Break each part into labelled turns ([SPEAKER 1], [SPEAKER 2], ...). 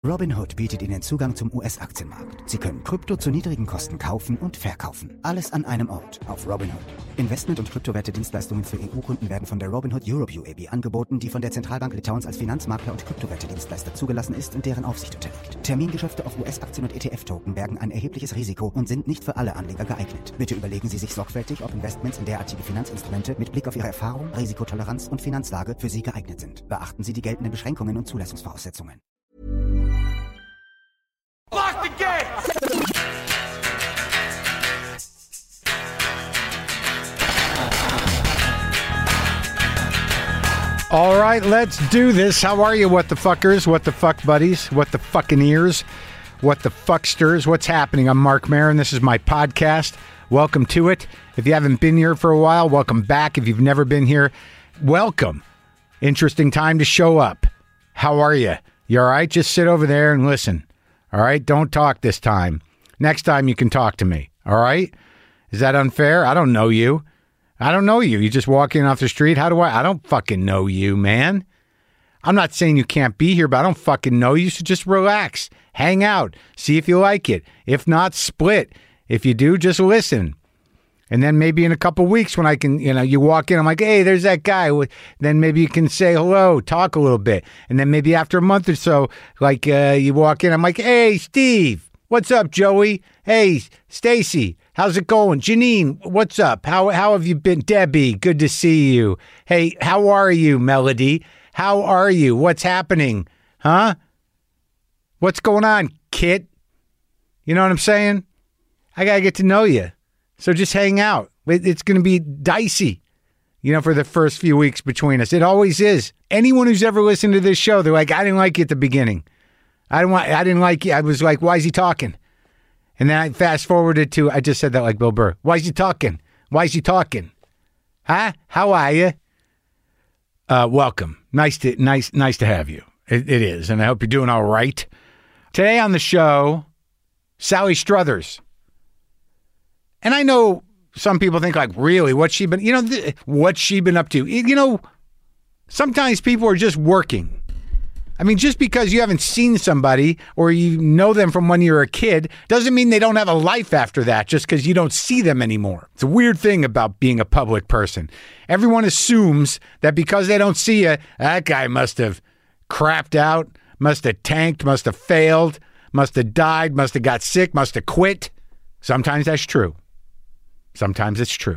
[SPEAKER 1] Robinhood bietet Ihnen Zugang zum US-Aktienmarkt. Sie können Krypto zu niedrigen Kosten kaufen und verkaufen. Alles an einem Ort auf Robinhood. Investment- und Kryptowerte-Dienstleistungen für EU-Kunden werden von der Robinhood Europe UAB angeboten, die von der Zentralbank Litauens als Finanzmakler und Kryptowerte-Dienstleister zugelassen ist und deren Aufsicht unterliegt. Termingeschäfte auf US-Aktien und ETF-Token bergen ein erhebliches Risiko und sind nicht für alle Anleger geeignet. Bitte überlegen Sie sich sorgfältig, ob Investments in derartige Finanzinstrumente mit Blick auf Ihre Erfahrung, Risikotoleranz und Finanzlage für Sie geeignet sind. Beachten Sie die geltenden Beschränkungen und Zulassungsvoraussetzungen.
[SPEAKER 2] Lock the gate!
[SPEAKER 3] All right, let's do this. How are you, what the fuckers, what the fuck buddies, what the fucking ears, what the fucksters? What's happening? I'm Mark Maron. This is my podcast. Welcome to it. If you haven't been here for a while, welcome back. If you've never been here, welcome. Interesting time to show up. How are you? You all right? Just sit over there and listen. All right? Don't talk this time. Next time you can talk to me. All right? Is that unfair? I don't know you. I don't know you. You just walk in off the street. How do I? I don't fucking know you, man. I'm not saying you can't be here, but I don't fucking know you. So just relax. Hang out. See if you like it. If not, split. If you do, just listen. And then maybe in a couple weeks when I can, you walk in, I'm like, hey, there's that guy. Then maybe you can say hello, talk a little bit. And then maybe after a month or so, like you walk in, I'm like, hey, Steve, what's up, Joey? Hey, Stacy, how's it going? Janine, what's up? How have you been? Debbie, good to see you. Hey, how are you, Melody? How are you? What's happening? Huh? What's going on, Kit? You know what I'm saying? I got to get to know you. So just hang out. It's going to be dicey, for the first few weeks between us. It always is. Anyone who's ever listened to this show, they're like, I didn't like you at the beginning. I didn't like you. I was like, why is he talking? And then I fast forwarded to, I just said that like Bill Burr. Why is he talking? Why is he talking? Huh? How are you? Welcome. Nice to have you. It is. And I hope you're doing all right. Today on the show, Sally Struthers. And I know some people think like, really, what's she been up to? Sometimes people are just working. I mean, just because you haven't seen somebody or you know them from when you were a kid doesn't mean they don't have a life after that just because you don't see them anymore. It's a weird thing about being a public person. Everyone assumes that because they don't see you, that guy must have crapped out, must have tanked, must have failed, must have died, must have got sick, must have quit. Sometimes that's true. Sometimes it's true.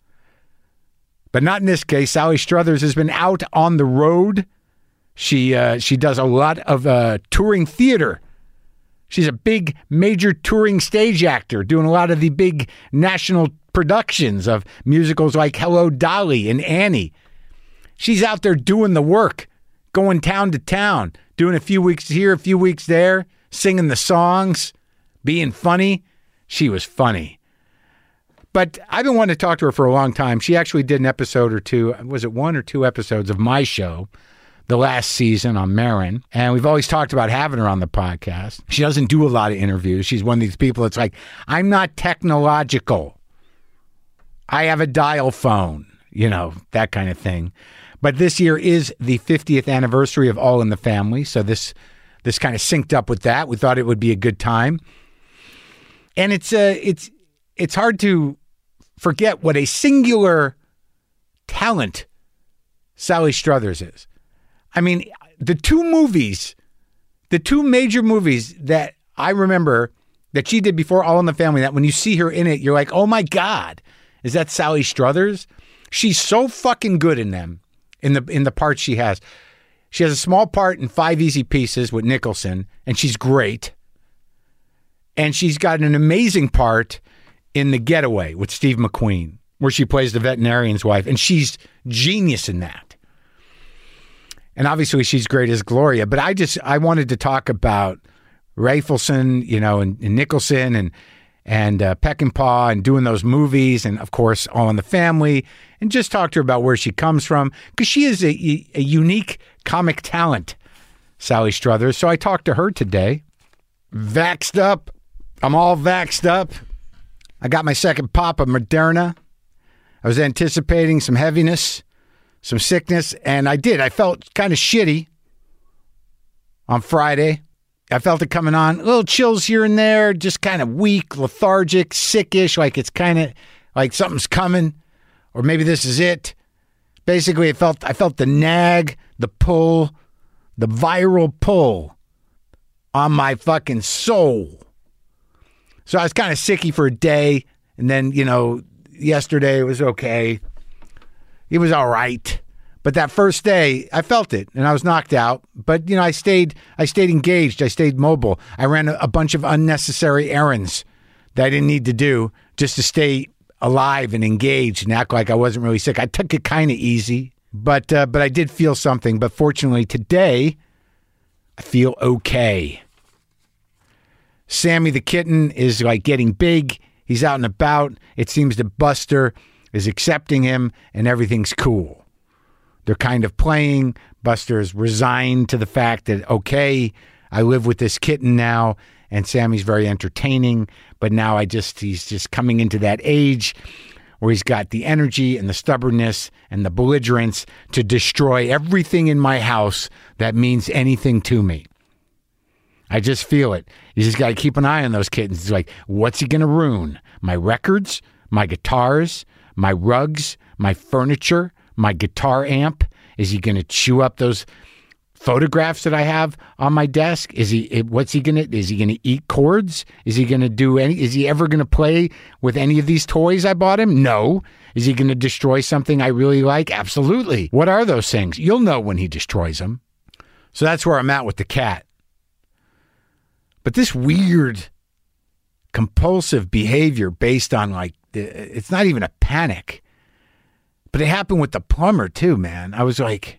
[SPEAKER 3] But not in this case. Sally Struthers has been out on the road. She does a lot of touring theater. She's a big, major touring stage actor, doing a lot of the big national productions of musicals like Hello, Dolly and Annie. She's out there doing the work, going town to town, doing a few weeks here, a few weeks there, singing the songs, being funny. She was funny. But I've been wanting to talk to her for a long time. She actually did an episode or two, was it 1 or 2 episodes of my show, the last season on Maron. And we've always talked about having her on the podcast. She doesn't do a lot of interviews. She's one of these people that's like, I'm not technological. I have a dial phone, that kind of thing. But this year is the 50th anniversary of All in the Family. So this kind of synced up with that. We thought it would be a good time. And it's hard to forget what a singular talent Sally Struthers is. I mean, the two major movies that I remember that she did before All in the Family, that when you see her in it, you're like, oh my God, is that Sally Struthers? She's so fucking good in them, in the parts she has. She has a small part in 5 Easy Pieces with Nicholson, and she's great. And she's got an amazing part in The Getaway with Steve McQueen, where she plays the veterinarian's wife, and she's genius in that. And obviously she's great as Gloria, but I wanted to talk about Rafelson, and Nicholson and Peckinpah and doing those movies, and of course All in the Family, and just talk to her about where she comes from, because she is a unique comic talent, Sally Struthers. So I talked to her today. Vaxxed up. I'm all vaxxed up. I got my second pop of Moderna. I was anticipating some heaviness, some sickness, and I did. I felt kind of shitty on Friday. I felt it coming on. Little chills here and there, just kind of weak, lethargic, sickish, like it's kind of like something's coming, or maybe this is it. Basically, I felt the nag, the pull, the viral pull on my fucking soul. So I was kind of sicky for a day, and then, yesterday it was okay. It was all right. But that first day, I felt it, and I was knocked out. But, I stayed engaged. I stayed mobile. I ran a bunch of unnecessary errands that I didn't need to do just to stay alive and engaged and act like I wasn't really sick. I took it kind of easy, but I did feel something. But fortunately, today, I feel okay. Sammy the kitten is like getting big. He's out and about. It seems that Buster is accepting him, and everything's cool. They're kind of playing. Buster's resigned to the fact that, okay, I live with this kitten now, and Sammy's very entertaining, but now he's just coming into that age where he's got the energy and the stubbornness and the belligerence to destroy everything in my house that means anything to me. I just feel it. You just got to keep an eye on those kittens. It's like, what's he going to ruin? My records, my guitars, my rugs, my furniture, my guitar amp? Is he going to chew up those photographs that I have on my desk? Is he going to eat chords? Is he ever going to play with any of these toys I bought him? No. Is he going to destroy something I really like? Absolutely. What are those things? You'll know when he destroys them. So that's where I'm at with the cat. But this weird compulsive behavior based on it's not even a panic. But it happened with the plumber too, man. I was like,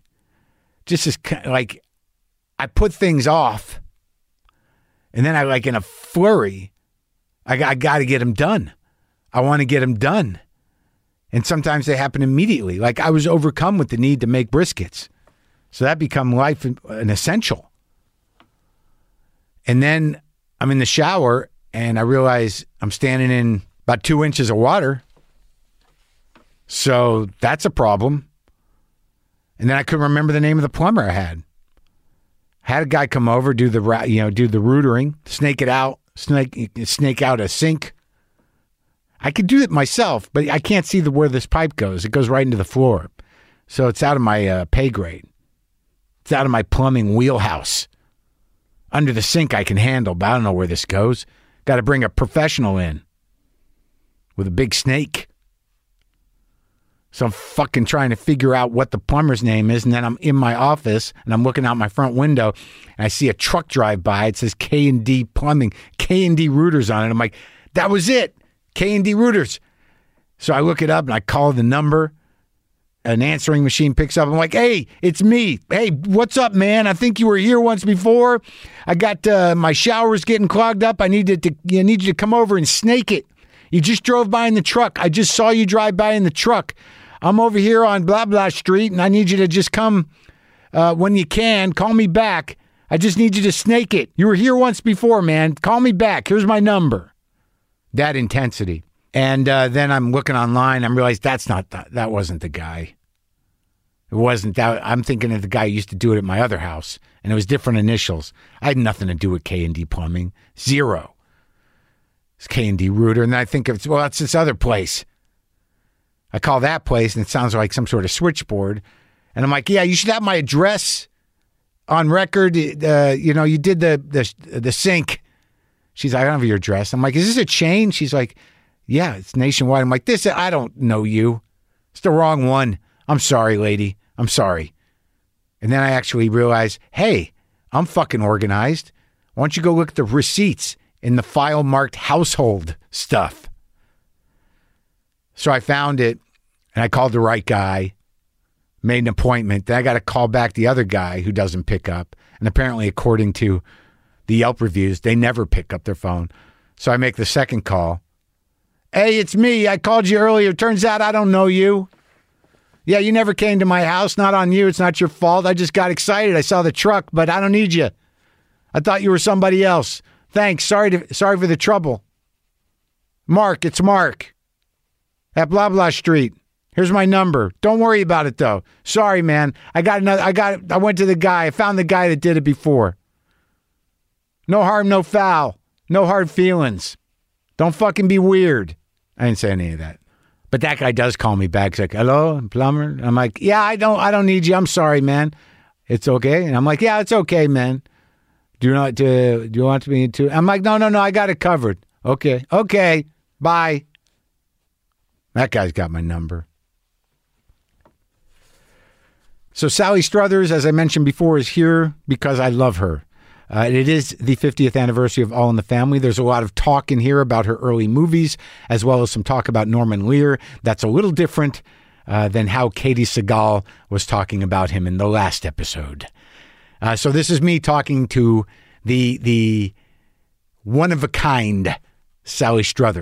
[SPEAKER 3] I put things off, and then I in a flurry, I got to get them done. I want to get them done. And sometimes they happen immediately. Like I was overcome with the need to make briskets. So that become life an essential. And then I'm in the shower and I realize I'm standing in about 2 inches of water. So that's a problem. And then I couldn't remember the name of the plumber I had. Had a guy come over, do the rootering, snake it out, snake out a sink. I could do it myself, but I can't see where this pipe goes. It goes right into the floor. So it's out of my pay grade. It's out of my plumbing wheelhouse. Under the sink I can handle, but I don't know where this goes. Got to bring a professional in with a big snake. So I'm fucking trying to figure out what the plumber's name is, and then I'm in my office, and I'm looking out my front window, and I see a truck drive by. It says K&D Plumbing, K&D Rooters on it. I'm like, that was it, K&D Rooters. So I look it up, and I call the number. An answering machine picks up. I'm like, hey, it's me. Hey, what's up, man? I think you were here once before. I got my shower's getting clogged up. I need you to come over and snake it. You just drove by in the truck. I just saw you drive by in the truck. I'm over here on blah, blah street, and I need you to just come when you can. Call me back. I just need you to snake it. You were here once before, man. Call me back. Here's my number. That intensity. And then I'm looking online. I realized that wasn't the guy. It wasn't that. I'm thinking of the guy who used to do it at my other house, and it was different initials. I had nothing to do with K&D Plumbing. Zero. It's K&D Rooter, and then I think that's this other place. I call that place, and it sounds like some sort of switchboard. And I'm like, yeah, you should have my address on record. You did the sink. She's like, I don't have your address. I'm like, is this a chain? She's like, yeah, it's nationwide. I'm like, I don't know you. It's the wrong one. I'm sorry, lady. I'm sorry. And then I actually realized, hey, I'm fucking organized. Why don't you go look at the receipts in the file marked household stuff? So I found it, and I called the right guy, made an appointment. Then I got to call back the other guy who doesn't pick up. And apparently, according to the Yelp reviews, they never pick up their phone. So I make the second call. Hey, it's me. I called you earlier. Turns out I don't know you. Yeah, you never came to my house. Not on you. It's not your fault. I just got excited. I saw the truck, but I don't need you. I thought you were somebody else. Thanks. Sorry for the trouble. Mark, it's Mark. At blah, blah street. Here's my number. Don't worry about it, though. Sorry, man. I went to the guy. I found the guy that did it before. No harm, no foul. No hard feelings. Don't fucking be weird. I didn't say any of that. But that guy does call me back. He's like, hello, plumber? I'm like, yeah, I don't need you. I'm sorry, man. It's okay. And I'm like, yeah, it's okay, man. Do you want me to? I'm like, no, I got it covered. Okay, bye. That guy's got my number. So Sally Struthers, as I mentioned before, is here because I love her. It is the 50th anniversary of All in the Family. There's a lot of talk in here about her early movies, as well as some talk about Norman Lear. That's a little different than how Katie Seagal was talking about him in the last episode. So this is me talking to the one-of-a-kind Sally Struthers.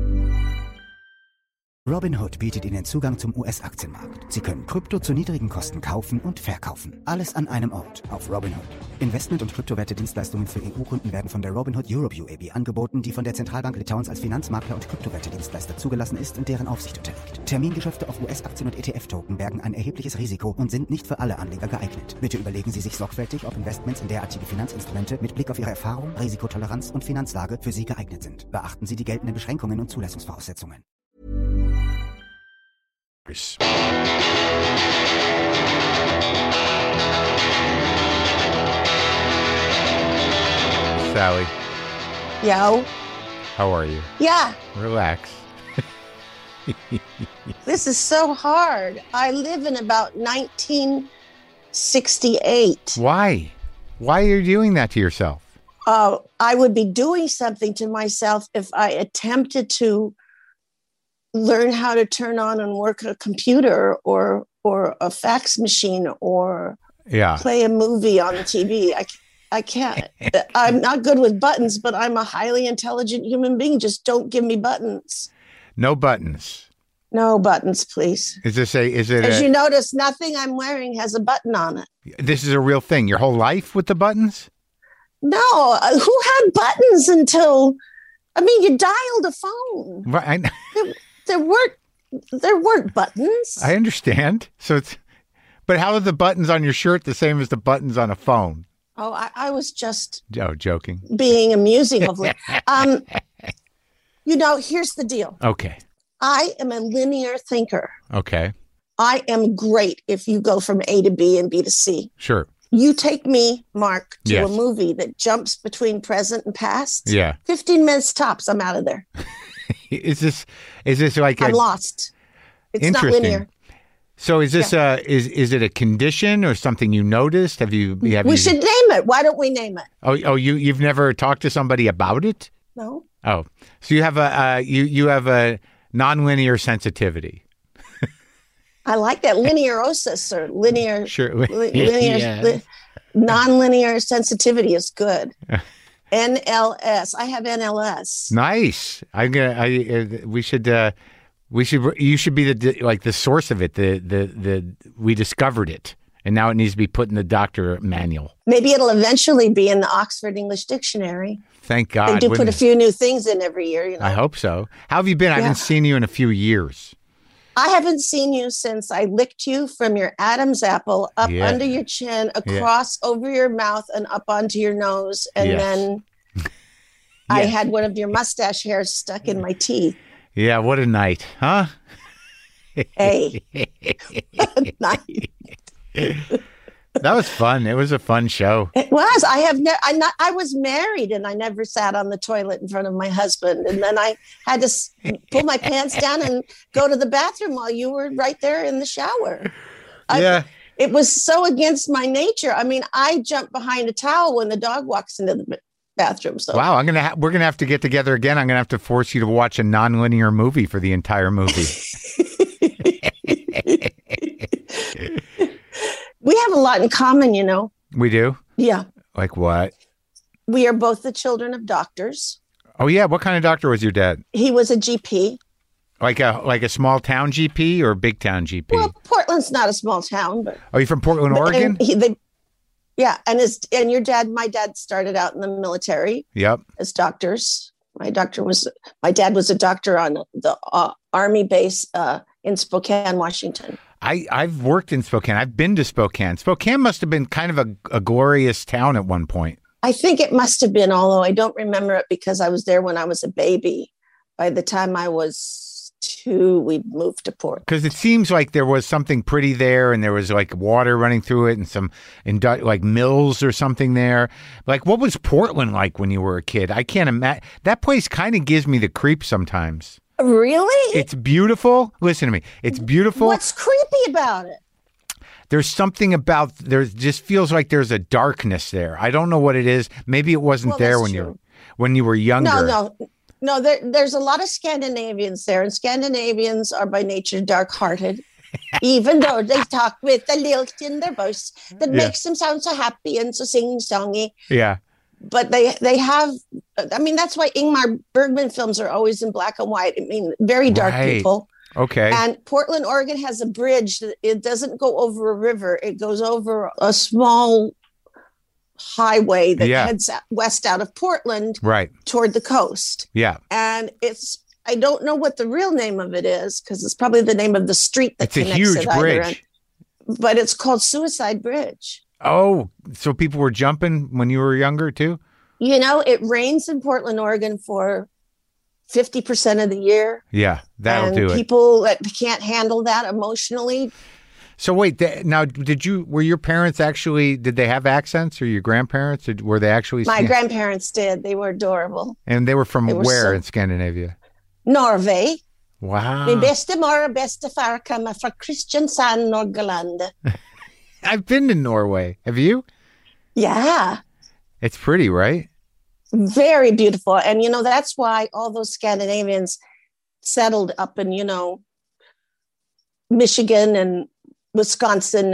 [SPEAKER 1] Robinhood bietet Ihnen Zugang zum US-Aktienmarkt. Sie können Krypto zu niedrigen Kosten kaufen und verkaufen. Alles an einem Ort auf Robinhood. Investment- und Kryptowerte-Dienstleistungen für EU-Kunden werden von der Robinhood Europe UAB angeboten, die von der Zentralbank Litauens als Finanzmakler und Kryptowerte-Dienstleister zugelassen ist und deren Aufsicht unterliegt. Termingeschäfte auf US-Aktien und ETF-Token bergen ein erhebliches Risiko und sind nicht für alle Anleger geeignet. Bitte überlegen Sie sich sorgfältig, ob Investments in derartige Finanzinstrumente mit Blick auf Ihre Erfahrung, Risikotoleranz und Finanzlage für Sie geeignet sind. Beachten Sie die geltenden Beschränkungen und Zulassungsvoraussetzungen.
[SPEAKER 3] Sally,
[SPEAKER 4] Yo.
[SPEAKER 3] how are you?
[SPEAKER 4] Yeah.
[SPEAKER 3] Relax.
[SPEAKER 4] This is so hard. I live in about 1968.
[SPEAKER 3] Why? Why are you doing that to yourself?
[SPEAKER 4] I would be doing something to myself if I attempted to learn how to turn on and work a computer or a fax machine or play a movie on the TV. I can't. I'm not good with buttons, but I'm a highly intelligent human being. Just don't give me buttons.
[SPEAKER 3] No buttons.
[SPEAKER 4] No buttons, please.
[SPEAKER 3] As
[SPEAKER 4] you notice, nothing I'm wearing has a button on it.
[SPEAKER 3] This is a real thing. Your whole life with the buttons?
[SPEAKER 4] No. Who had buttons until, you dialed a phone.
[SPEAKER 3] Right.
[SPEAKER 4] There weren't buttons.
[SPEAKER 3] I understand. But how are the buttons on your shirt the same as the buttons on a phone?
[SPEAKER 4] Oh, I was just
[SPEAKER 3] joking.
[SPEAKER 4] Being amusing, hopefully. Here's the deal.
[SPEAKER 3] Okay.
[SPEAKER 4] I am a linear thinker.
[SPEAKER 3] Okay.
[SPEAKER 4] I am great if you go from A to B and B to C.
[SPEAKER 3] Sure.
[SPEAKER 4] You take me, Mark, to
[SPEAKER 3] Yes.
[SPEAKER 4] a movie that jumps between present and past.
[SPEAKER 3] Yeah.
[SPEAKER 4] 15 minutes tops, I'm out of there.
[SPEAKER 3] Is this like
[SPEAKER 4] I'm lost. It's not
[SPEAKER 3] interesting.
[SPEAKER 4] linear.
[SPEAKER 3] So is this is it a condition or something you noticed?
[SPEAKER 4] We should name it. Why don't we name it?
[SPEAKER 3] Oh, you've never talked to somebody about it?
[SPEAKER 4] No.
[SPEAKER 3] Oh, so you have a you have a nonlinear sensitivity.
[SPEAKER 4] I like that linearosis or linear.
[SPEAKER 3] Sure.
[SPEAKER 4] Nonlinear sensitivity is good. NLS. I have NLS.
[SPEAKER 3] Nice. You should be the source of it. We discovered it, and now it needs to be put in the doctor manual.
[SPEAKER 4] Maybe it'll eventually be in the Oxford English Dictionary.
[SPEAKER 3] Thank God.
[SPEAKER 4] They do put a few new things in every year.
[SPEAKER 3] I hope so. How have you been? I haven't seen you in a few years.
[SPEAKER 4] I haven't seen you since I licked you from your Adam's apple up under your chin, across over your mouth, and up onto your nose, and then I had one of your mustache hairs stuck in my teeth.
[SPEAKER 3] Yeah, what a night, huh?
[SPEAKER 4] Hey, what a night.
[SPEAKER 3] That was fun. It was a fun show.
[SPEAKER 4] It was. I was married and I never sat on the toilet in front of my husband. And then I had to pull my pants down and go to the bathroom while you were right there in the shower. It was so against my nature. I jump behind a towel when the dog walks into the bathroom. So
[SPEAKER 3] wow, we're gonna have to get together again. I'm gonna have to force you to watch a nonlinear movie for the entire movie.
[SPEAKER 4] We have a lot in common,
[SPEAKER 3] We do?
[SPEAKER 4] Yeah.
[SPEAKER 3] Like what?
[SPEAKER 4] We are both the children of doctors.
[SPEAKER 3] Oh yeah, what kind of doctor was your dad?
[SPEAKER 4] He was a GP.
[SPEAKER 3] Like a small town GP or a big town GP?
[SPEAKER 4] Well, Portland's not a small town, but
[SPEAKER 3] are you from Portland, Oregon?
[SPEAKER 4] And your dad, my dad started out in the military.
[SPEAKER 3] Yep.
[SPEAKER 4] As doctors. My dad was a doctor on the Army base in Spokane, Washington.
[SPEAKER 3] I've worked in Spokane. I've been to Spokane. Spokane must have been kind of a glorious town at one point.
[SPEAKER 4] I think it must have been, although I don't remember it because I was there when I was a baby. By the time I was 2, we'd moved to Portland.
[SPEAKER 3] Because it seems like there was something pretty there, and there was like water running through it, and some like mills or something there. Like, what was Portland like when you were a kid? I can't imagine. That place kind of gives me the creeps sometimes.
[SPEAKER 4] Really?
[SPEAKER 3] It's beautiful. Listen to me. It's beautiful.
[SPEAKER 4] What's creepy about it?
[SPEAKER 3] There's something about there. Just feels like there's a darkness there. I don't know what it is. Maybe it wasn't there when you were younger.
[SPEAKER 4] No. There's a lot of Scandinavians there, and Scandinavians are by nature dark-hearted, even though they talk with a lilt in their voice that makes them sound so happy and so sing-songy.
[SPEAKER 3] Yeah.
[SPEAKER 4] But they have. I mean, that's why Ingmar Bergman films are always in black and white. I mean, very dark people.
[SPEAKER 3] Okay.
[SPEAKER 4] And Portland, Oregon has a bridge. It doesn't go over a river. It goes over a small highway that heads west out of Portland toward the coast. Yeah. And I don't know what the real name of it is because it's probably the name of the street that connects it. It's a huge bridge. But it's called Suicide Bridge.
[SPEAKER 3] Oh, so people were jumping when you were younger too?
[SPEAKER 4] You know, it rains in Portland, Oregon for 50% of the year.
[SPEAKER 3] Yeah, that'll do it.
[SPEAKER 4] People that can't handle that emotionally.
[SPEAKER 3] So wait, now were your parents actually, did they have accents, or your grandparents? Were they actually?
[SPEAKER 4] My grandparents did. They were adorable.
[SPEAKER 3] And they were from where in Scandinavia?
[SPEAKER 4] Norway.
[SPEAKER 3] Wow.
[SPEAKER 4] Min bestemor och bestefar kommer från Kristiansand, Norgeland.
[SPEAKER 3] I've been to Norway. Have you?
[SPEAKER 4] Yeah.
[SPEAKER 3] It's pretty, right?
[SPEAKER 4] Very beautiful. And, you know, that's why all those Scandinavians settled up in, you know, Michigan and Wisconsin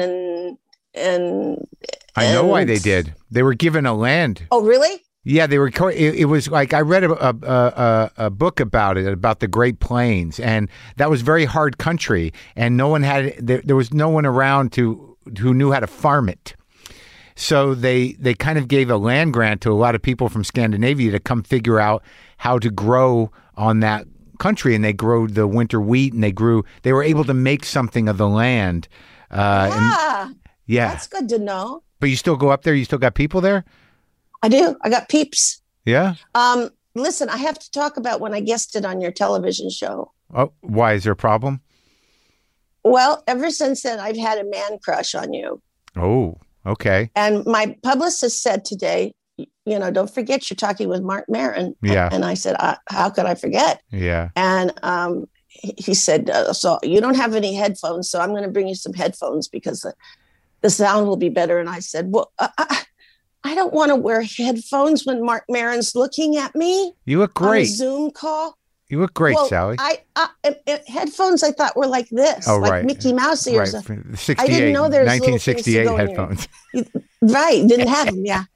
[SPEAKER 4] and
[SPEAKER 3] I know why they did. They were given a land.
[SPEAKER 4] Oh, really?
[SPEAKER 3] Yeah, they were. It was like I read a book about it, about the Great Plains, and that was very hard country, and no one had. There was no one around who knew how to farm it. So they kind of gave a land grant to a lot of people from Scandinavia to come figure out how to grow on that country, and they grew the winter wheat, and they were able to make something of the land.
[SPEAKER 4] Yeah, that's good to know.
[SPEAKER 3] But you still go up there? You still got people there?
[SPEAKER 4] I do. I got peeps.
[SPEAKER 3] Yeah.
[SPEAKER 4] Listen, I have to talk about when I guested on your television show.
[SPEAKER 3] Oh, why? Is there a problem?
[SPEAKER 4] Well, ever since then, I've had a man crush on you.
[SPEAKER 3] Oh, okay.
[SPEAKER 4] And my publicist said today, you know, don't forget you're talking with Mark Maron.
[SPEAKER 3] Yeah.
[SPEAKER 4] And I said, how could I forget?
[SPEAKER 3] Yeah.
[SPEAKER 4] And he said, so you don't have any headphones, so I'm going to bring you some headphones because the sound will be better. And I said, well, I don't want to wear headphones when Mark Maron's looking at me.
[SPEAKER 3] You look great.
[SPEAKER 4] On a Zoom call.
[SPEAKER 3] You look great, Sally.
[SPEAKER 4] Headphones I thought were like this, like Mickey Mouse ears.
[SPEAKER 3] Right. 68,
[SPEAKER 4] I didn't know there's
[SPEAKER 3] 1968 headphones.
[SPEAKER 4] Right, didn't have them. Yeah.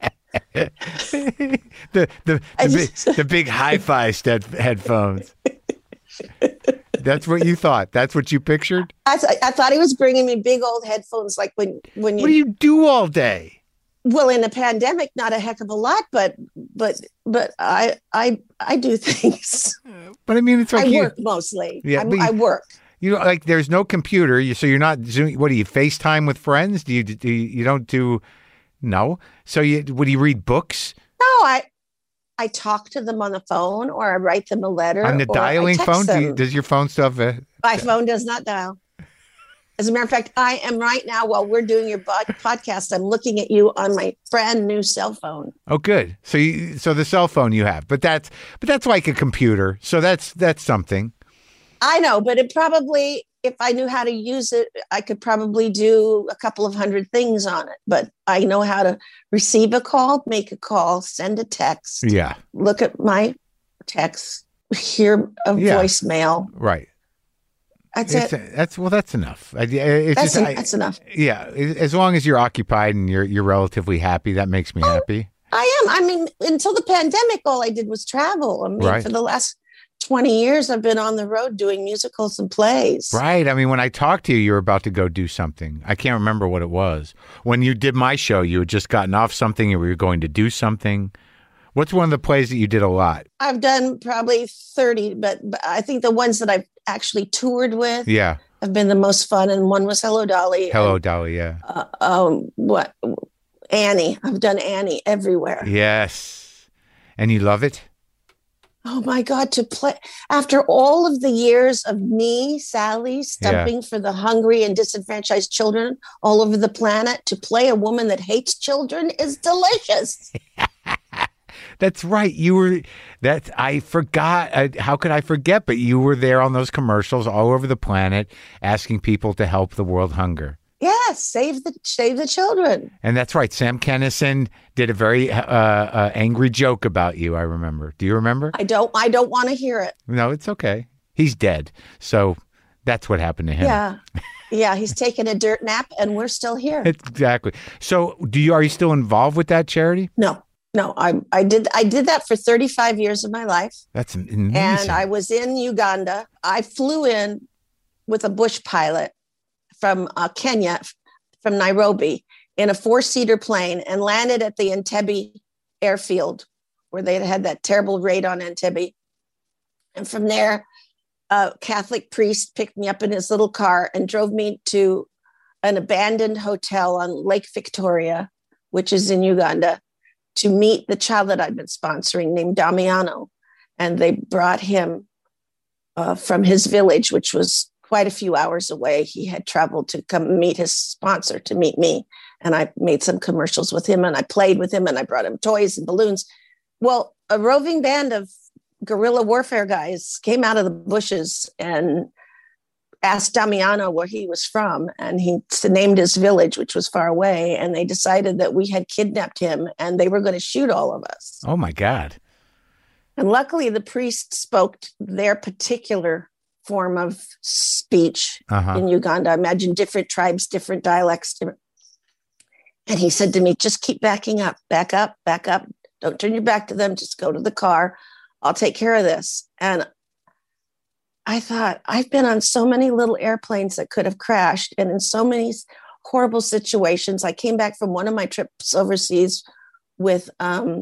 [SPEAKER 3] the big hi-fi headphones. That's what you thought. That's what you pictured.
[SPEAKER 4] I thought he was bringing me big old headphones, like when you.
[SPEAKER 3] What do you do all day?
[SPEAKER 4] Well, in a pandemic, not a heck of a lot, but I do things.
[SPEAKER 3] But I mean, it's like
[SPEAKER 4] I work mostly. Yeah, I work.
[SPEAKER 3] You know, like there's no computer, so you're not Zoom. What do you FaceTime with friends? Do you don't do? No. So would you read books?
[SPEAKER 4] No, I talk to them on the phone, or I write them a letter.
[SPEAKER 3] On the dialing phone? Does your phone stuff?
[SPEAKER 4] My phone does not dial. As a matter of fact, I am right now, while we're doing your podcast, I'm looking at you on my brand new cell phone.
[SPEAKER 3] Oh, good. So the cell phone you have, but that's like a computer. So that's something.
[SPEAKER 4] I know, but it probably, if I knew how to use it, I could probably do a couple of hundred things on it. But I know how to receive a call, make a call, send a text.
[SPEAKER 3] Yeah.
[SPEAKER 4] Look at my text, hear a voicemail.
[SPEAKER 3] Right.
[SPEAKER 4] That's it.
[SPEAKER 3] That's enough.
[SPEAKER 4] That's enough.
[SPEAKER 3] Yeah, as long as you're occupied and you're relatively happy, that makes me happy.
[SPEAKER 4] I am. I mean, until the pandemic, all I did was travel. I mean, for the last 20 years, I've been on the road doing musicals and plays.
[SPEAKER 3] Right. I mean, when I talked to you, you were about to go do something. I can't remember what it was. When you did my show, you had just gotten off something and we were going to do something. What's one of the plays that you did a lot? I've
[SPEAKER 4] done probably 30, but I think the ones that I've actually toured with have been the most fun. And one was Hello, Dolly.
[SPEAKER 3] Hello, Dolly, yeah.
[SPEAKER 4] Annie. I've done Annie everywhere.
[SPEAKER 3] Yes. And you love it?
[SPEAKER 4] Oh my God, to play after all of the years of me, Sally, stumping for the hungry and disenfranchised children all over the planet, to play a woman that hates children is delicious.
[SPEAKER 3] That's right. I forgot. How could I forget? But you were there on those commercials all over the planet asking people to help the world hunger.
[SPEAKER 4] Yes, save the children.
[SPEAKER 3] And that's right. Sam Kinison did a very angry joke about you, I remember. Do you remember?
[SPEAKER 4] I don't want to hear it.
[SPEAKER 3] No, it's okay. He's dead. So that's what happened to him.
[SPEAKER 4] Yeah. Yeah, he's taking a dirt nap and we're still here.
[SPEAKER 3] Exactly. So are you still involved with that charity?
[SPEAKER 4] No, I did that for 35 years of my life.
[SPEAKER 3] That's amazing.
[SPEAKER 4] And I was in Uganda. I flew in with a bush pilot from Kenya, from Nairobi, in a 4-seater plane and landed at the Entebbe airfield where they had that terrible raid on Entebbe. And from there, a Catholic priest picked me up in his little car and drove me to an abandoned hotel on Lake Victoria, which is in Uganda, to meet the child that I'd been sponsoring named Damiano. And they brought him from his village, which was quite a few hours away. He had traveled to come meet his sponsor, to meet me. And I made some commercials with him and I played with him and I brought him toys and balloons. Well, a roving band of guerrilla warfare guys came out of the bushes and asked Damiano where he was from. And he named his village, which was far away. And they decided that we had kidnapped him and they were going to shoot all of us.
[SPEAKER 3] Oh my God.
[SPEAKER 4] And luckily the priest spoke their particular form of speech in Uganda. I imagine different tribes, different dialects. And he said to me, just keep backing up, back up, back up. Don't turn your back to them. Just go to the car. I'll take care of this. And I thought, I've been on so many little airplanes that could have crashed and in so many horrible situations. I came back from one of my trips overseas with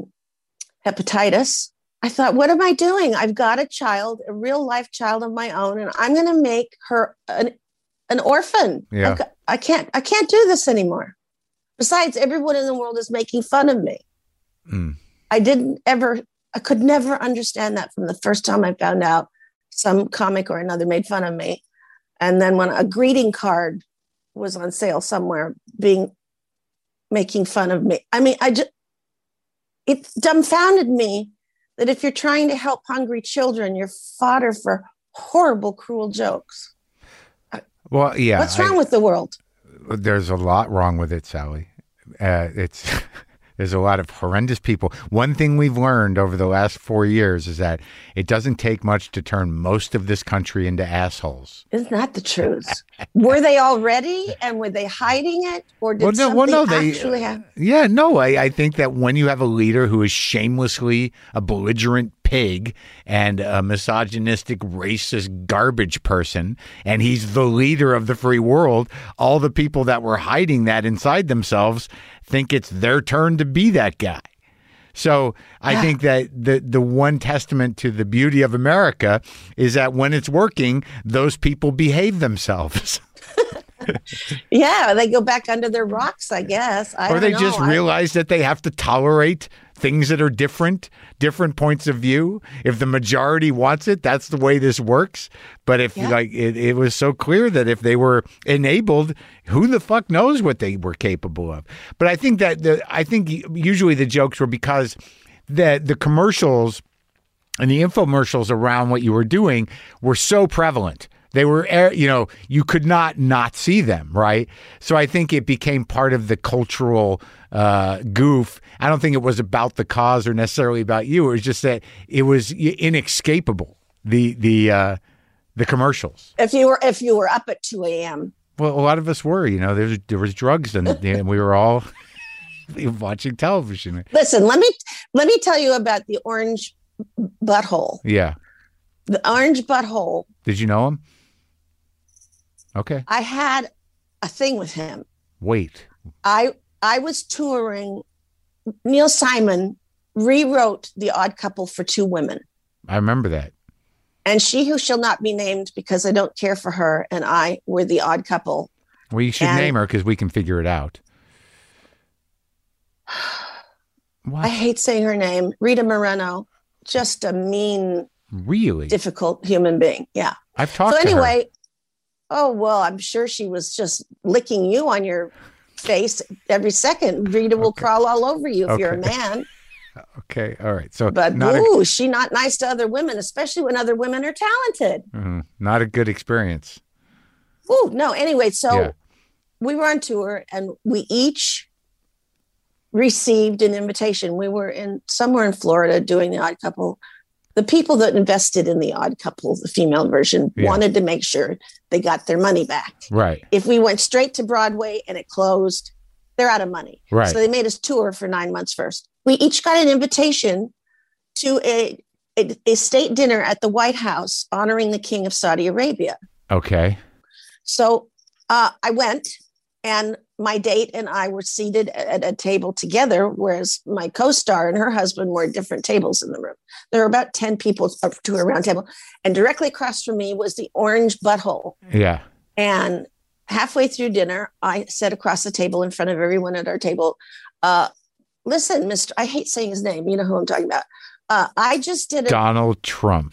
[SPEAKER 4] hepatitis. I thought, what am I doing? I've got a child, a real life child of my own, and I'm going to make her an orphan.
[SPEAKER 3] Yeah.
[SPEAKER 4] I can't do this anymore. Besides, everyone in the world is making fun of me. I could never understand that from the first time I found out some comic or another made fun of me. And then when a greeting card was on sale somewhere making fun of me. I mean, it dumbfounded me that if you're trying to help hungry children, you're fodder for horrible, cruel jokes.
[SPEAKER 3] Well, yeah.
[SPEAKER 4] What's wrong with the world?
[SPEAKER 3] There's a lot wrong with it, Sally. There's a lot of horrendous people. One thing we've learned over the last 4 years is that it doesn't take much to turn most of this country into assholes.
[SPEAKER 4] Isn't that the truth? Were they already, and were they hiding it, or did something actually happen?
[SPEAKER 3] Yeah, no. I think that when you have a leader who is shamelessly a belligerent pig and a misogynistic, racist garbage person, and he's the leader of the free world, all the people that were hiding that inside themselves think it's their turn to be that guy. So I think that the one testament to the beauty of America is that when it's working, those people behave themselves.
[SPEAKER 4] Yeah, they go back under their rocks, I guess.
[SPEAKER 3] Or they just realize that they have to tolerate things that are different points of view. If the majority wants it, that's the way this works. But if it was so clear that if they were enabled, who the fuck knows what they were capable of. But I think usually the jokes were because the commercials and the infomercials around what you were doing were so prevalent. They were, you could not see them, right? So I think it became part of the cultural goof. I don't think it was about the cause or necessarily about you. It was just that it was inescapable. The commercials.
[SPEAKER 4] If you were up at 2 a.m.
[SPEAKER 3] Well, a lot of us were. There was drugs and we were all watching television.
[SPEAKER 4] Listen, let me tell you about the orange butthole.
[SPEAKER 3] Yeah,
[SPEAKER 4] the orange butthole.
[SPEAKER 3] Did you know him? Okay.
[SPEAKER 4] I had a thing with him.
[SPEAKER 3] Wait.
[SPEAKER 4] I was touring. Neil Simon rewrote The Odd Couple for two women.
[SPEAKER 3] I remember that.
[SPEAKER 4] And She Who Shall Not Be Named, because I don't care for her, and I were the odd couple.
[SPEAKER 3] Well, you should name her because we can figure it out. What?
[SPEAKER 4] I hate saying her name. Rita Moreno. Just a mean,
[SPEAKER 3] Really?
[SPEAKER 4] difficult human being. Yeah.
[SPEAKER 3] I've talked
[SPEAKER 4] So
[SPEAKER 3] to her.
[SPEAKER 4] anyway, oh, well, I'm sure she was just licking you on your face every second. Rita will crawl all over you if you're a man.
[SPEAKER 3] Okay. All right. So,
[SPEAKER 4] But she's not nice to other women, especially when other women are talented.
[SPEAKER 3] not a good experience.
[SPEAKER 4] Ooh, no. Anyway, so we were on tour and we each received an invitation. We were somewhere in Florida doing The Odd Couple. The people that invested in The Odd Couple, the female version, wanted to make sure they got their money back.
[SPEAKER 3] Right.
[SPEAKER 4] If we went straight to Broadway and it closed, they're out of money.
[SPEAKER 3] Right.
[SPEAKER 4] So they made us tour for 9 months first. We each got an invitation to a state dinner at the White House honoring the King of Saudi Arabia.
[SPEAKER 3] Okay.
[SPEAKER 4] So I went, and my date and I were seated at a table together, whereas my co-star and her husband were at different tables in the room. There were about 10 people to a round table. And directly across from me was the orange butthole.
[SPEAKER 3] Yeah.
[SPEAKER 4] And halfway through dinner, I said across the table in front of everyone at our table, listen, Mr. I hate saying his name. You know who I'm talking about. I just did
[SPEAKER 3] Donald Trump.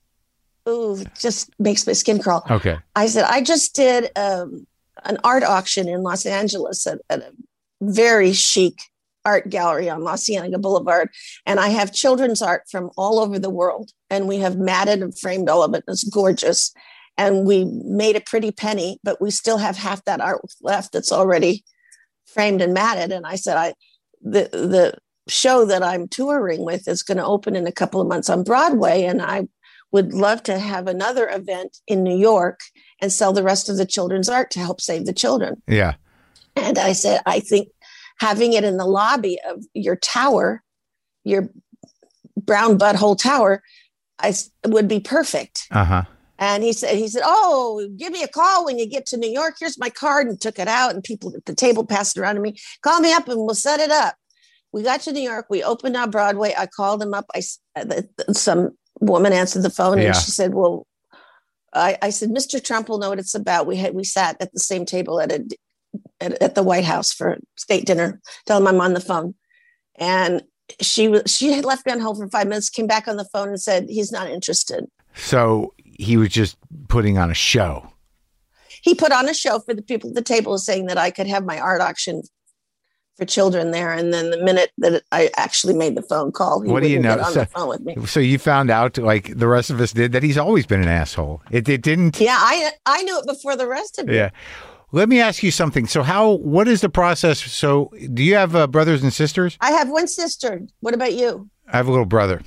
[SPEAKER 4] Ooh, just makes my skin crawl.
[SPEAKER 3] Okay.
[SPEAKER 4] I said, I just did an art auction in Los Angeles at a very chic art gallery on La Cienega Boulevard. And I have children's art from all over the world. And we have matted and framed all of it. It's gorgeous. And we made a pretty penny, but we still have half that art left that's already framed and matted. And I said, the show that I'm touring with is going to open in a couple of months on Broadway. And I would love to have another event in New York and sell the rest of the children's art to help save the children.
[SPEAKER 3] Yeah.
[SPEAKER 4] And I said, I think having it in the lobby of your tower, your brown butthole tower, would be perfect.
[SPEAKER 3] Uh-huh.
[SPEAKER 4] And he said, oh, give me a call when you get to New York. Here's my card, and took it out, and people at the table passed it around to me. Call me up and we'll set it up. We got to New York. We opened up Broadway. I called him up. Some woman answered the phone and she said, well, I said, Mr. Trump will know what it's about. We sat at the same table at the White House for state dinner. Tell him I'm on the phone. And she had left me on hold for 5 minutes, came back on the phone and said, he's not interested.
[SPEAKER 3] So he was just putting on a show.
[SPEAKER 4] He put on a show for the people at the table, saying that I could have my art auction for children there. And then the minute that I actually made the phone call, he wouldn't get on the phone with me.
[SPEAKER 3] So you found out, like the rest of us did, that he's always been an asshole. It didn't.
[SPEAKER 4] Yeah, I knew it before the rest of you.
[SPEAKER 3] Yeah. Let me ask you something. So what is the process? So do you have brothers and sisters?
[SPEAKER 4] I have one sister. What about you?
[SPEAKER 3] I have a little brother.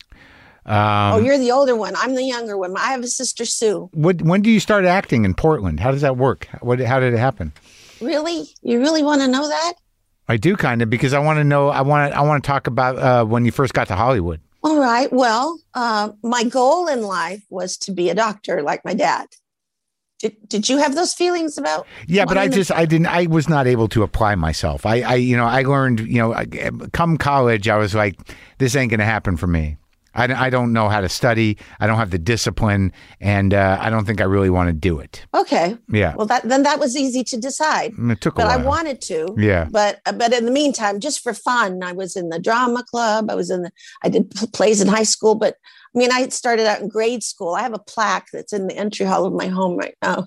[SPEAKER 4] You're the older one. I'm the younger one. I have a sister, Sue.
[SPEAKER 3] When do you start acting in Portland? How does that work? How did it happen?
[SPEAKER 4] Really? You really want to know that?
[SPEAKER 3] I do, kind of, because I want to know. I want to talk about when you first got to Hollywood.
[SPEAKER 4] All right. Well, my goal in life was to be a doctor, like my dad. Did you have those feelings about?
[SPEAKER 3] Yeah, but I was not able to apply myself. I learned, come college, I was like, this ain't going to happen for me. I don't know how to study. I don't have the discipline, and I don't think I really want to do it.
[SPEAKER 4] Okay.
[SPEAKER 3] Yeah.
[SPEAKER 4] Well, that was easy to decide.
[SPEAKER 3] It took a while.
[SPEAKER 4] But I wanted to.
[SPEAKER 3] Yeah.
[SPEAKER 4] But in the meantime, just for fun, I was in the drama club. I did plays in high school. But I mean, I started out in grade school. I have a plaque that's in the entry hall of my home right now.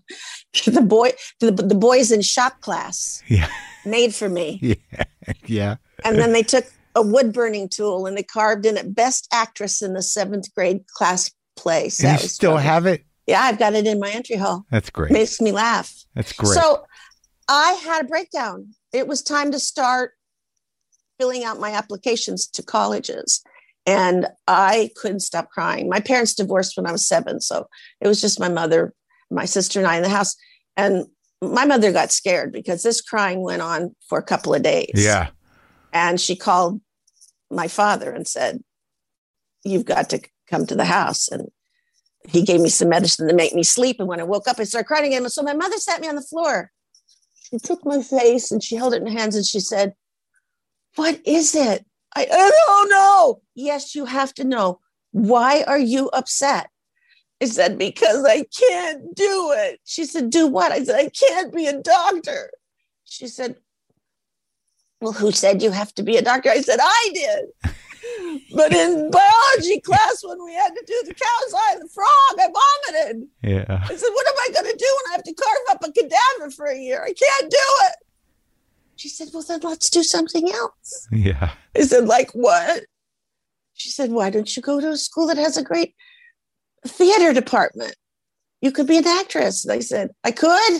[SPEAKER 4] The boys in shop class.
[SPEAKER 3] Yeah.
[SPEAKER 4] Made for me.
[SPEAKER 3] Yeah. Yeah.
[SPEAKER 4] And then they took a wood burning tool and they carved in it best actress in the 7th grade class play. So
[SPEAKER 3] you still have it?
[SPEAKER 4] Yeah, I've got it in my entry hall.
[SPEAKER 3] That's great.
[SPEAKER 4] Makes me laugh.
[SPEAKER 3] That's great.
[SPEAKER 4] So I had a breakdown. It was time to start filling out my applications to colleges. And I couldn't stop crying. My parents divorced when I was 7. So it was just my mother, my sister, and I in the house. And my mother got scared because this crying went on for a couple of days.
[SPEAKER 3] Yeah.
[SPEAKER 4] And she called my father and said, you've got to come to the house. And he gave me some medicine to make me sleep. And when I woke up, I started crying again. So my mother sat me on the floor. She took my face and she held it in her hands and she said, what is it? I don't know. Yes, you have to know. Why are you upset? I said, because I can't do it. She said, do what? I said, I can't be a doctor. She said, well, who said you have to be a doctor? I said, I did. But in biology class, when we had to do the cow's eye and the frog, I vomited.
[SPEAKER 3] Yeah.
[SPEAKER 4] I said, what am I going to do when I have to carve up a cadaver for a year? I can't do it. She said, well, then let's do something else.
[SPEAKER 3] Yeah.
[SPEAKER 4] I said, like what? She said, why don't you go to a school that has a great theater department? You could be an actress. And I said, I could?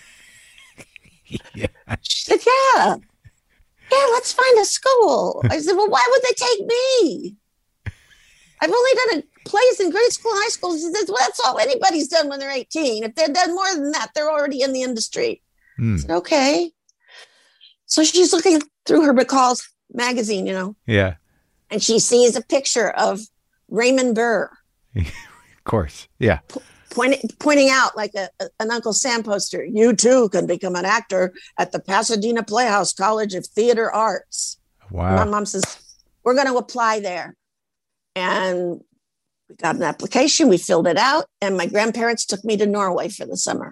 [SPEAKER 3] Yeah.
[SPEAKER 4] She said, yeah. Yeah, let's find a school. I said, well, why would they take me? I've only done plays in grade school, high school. She says, well, that's all anybody's done when they're 18. If they've done more than that, they're already in the industry. I said, okay. So she's looking through her McCall's magazine,
[SPEAKER 3] Yeah.
[SPEAKER 4] and she sees a picture of Raymond Burr.
[SPEAKER 3] Of course. Yeah.
[SPEAKER 4] Pointing out like an Uncle Sam poster, you too can become an actor at the Pasadena Playhouse College of Theater Arts.
[SPEAKER 3] Wow.
[SPEAKER 4] My mom says, we're going to apply there. And we got an application, we filled it out, and my grandparents took me to Norway for the summer.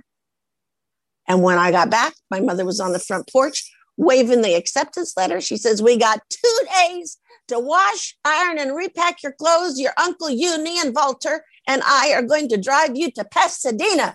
[SPEAKER 4] And when I got back, my mother was on the front porch waving the acceptance letter. She says, we got 2 days to wash, iron, and repack your clothes. Your uncle, Uni, and Walter and I are going to drive you to Pasadena.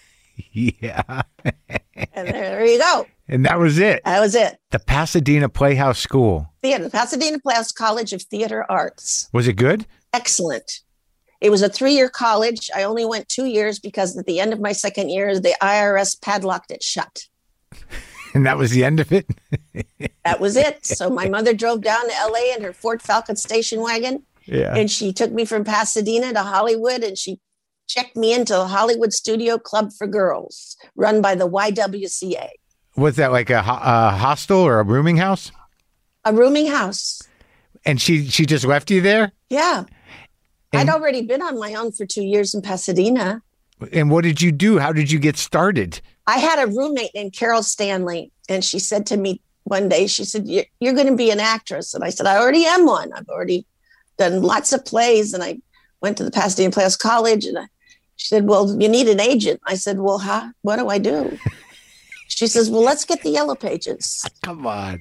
[SPEAKER 3] Yeah.
[SPEAKER 4] And there you go.
[SPEAKER 3] And that was it.
[SPEAKER 4] That was it.
[SPEAKER 3] The Pasadena Playhouse School.
[SPEAKER 4] The Pasadena Playhouse College of Theater Arts.
[SPEAKER 3] Was it good?
[SPEAKER 4] Excellent. It was a 3-year college. I only went 2 years because at the end of my second year, the IRS padlocked it shut.
[SPEAKER 3] And that was the end of it?
[SPEAKER 4] That was it. So my mother drove down to LA in her Ford Falcon station wagon.
[SPEAKER 3] Yeah.
[SPEAKER 4] And she took me from Pasadena to Hollywood, and she checked me into the Hollywood Studio Club for Girls, run by the YWCA.
[SPEAKER 3] Was that like a hostel or a rooming house?
[SPEAKER 4] A rooming house.
[SPEAKER 3] And she just left you there?
[SPEAKER 4] Yeah.
[SPEAKER 3] And,
[SPEAKER 4] I'd already been on my own for 2 years in Pasadena.
[SPEAKER 3] And what did you do? How did you get started?
[SPEAKER 4] I had a roommate named Carol Stanley, and she said to me one day, she said, you're going to be an actress. And I said, I already am one. I've already done lots of plays, and I went to the Pasadena Playhouse College, and she said, well, you need an agent. I said, well, what do I do? She says, well, let's get the Yellow Pages.
[SPEAKER 3] Come on.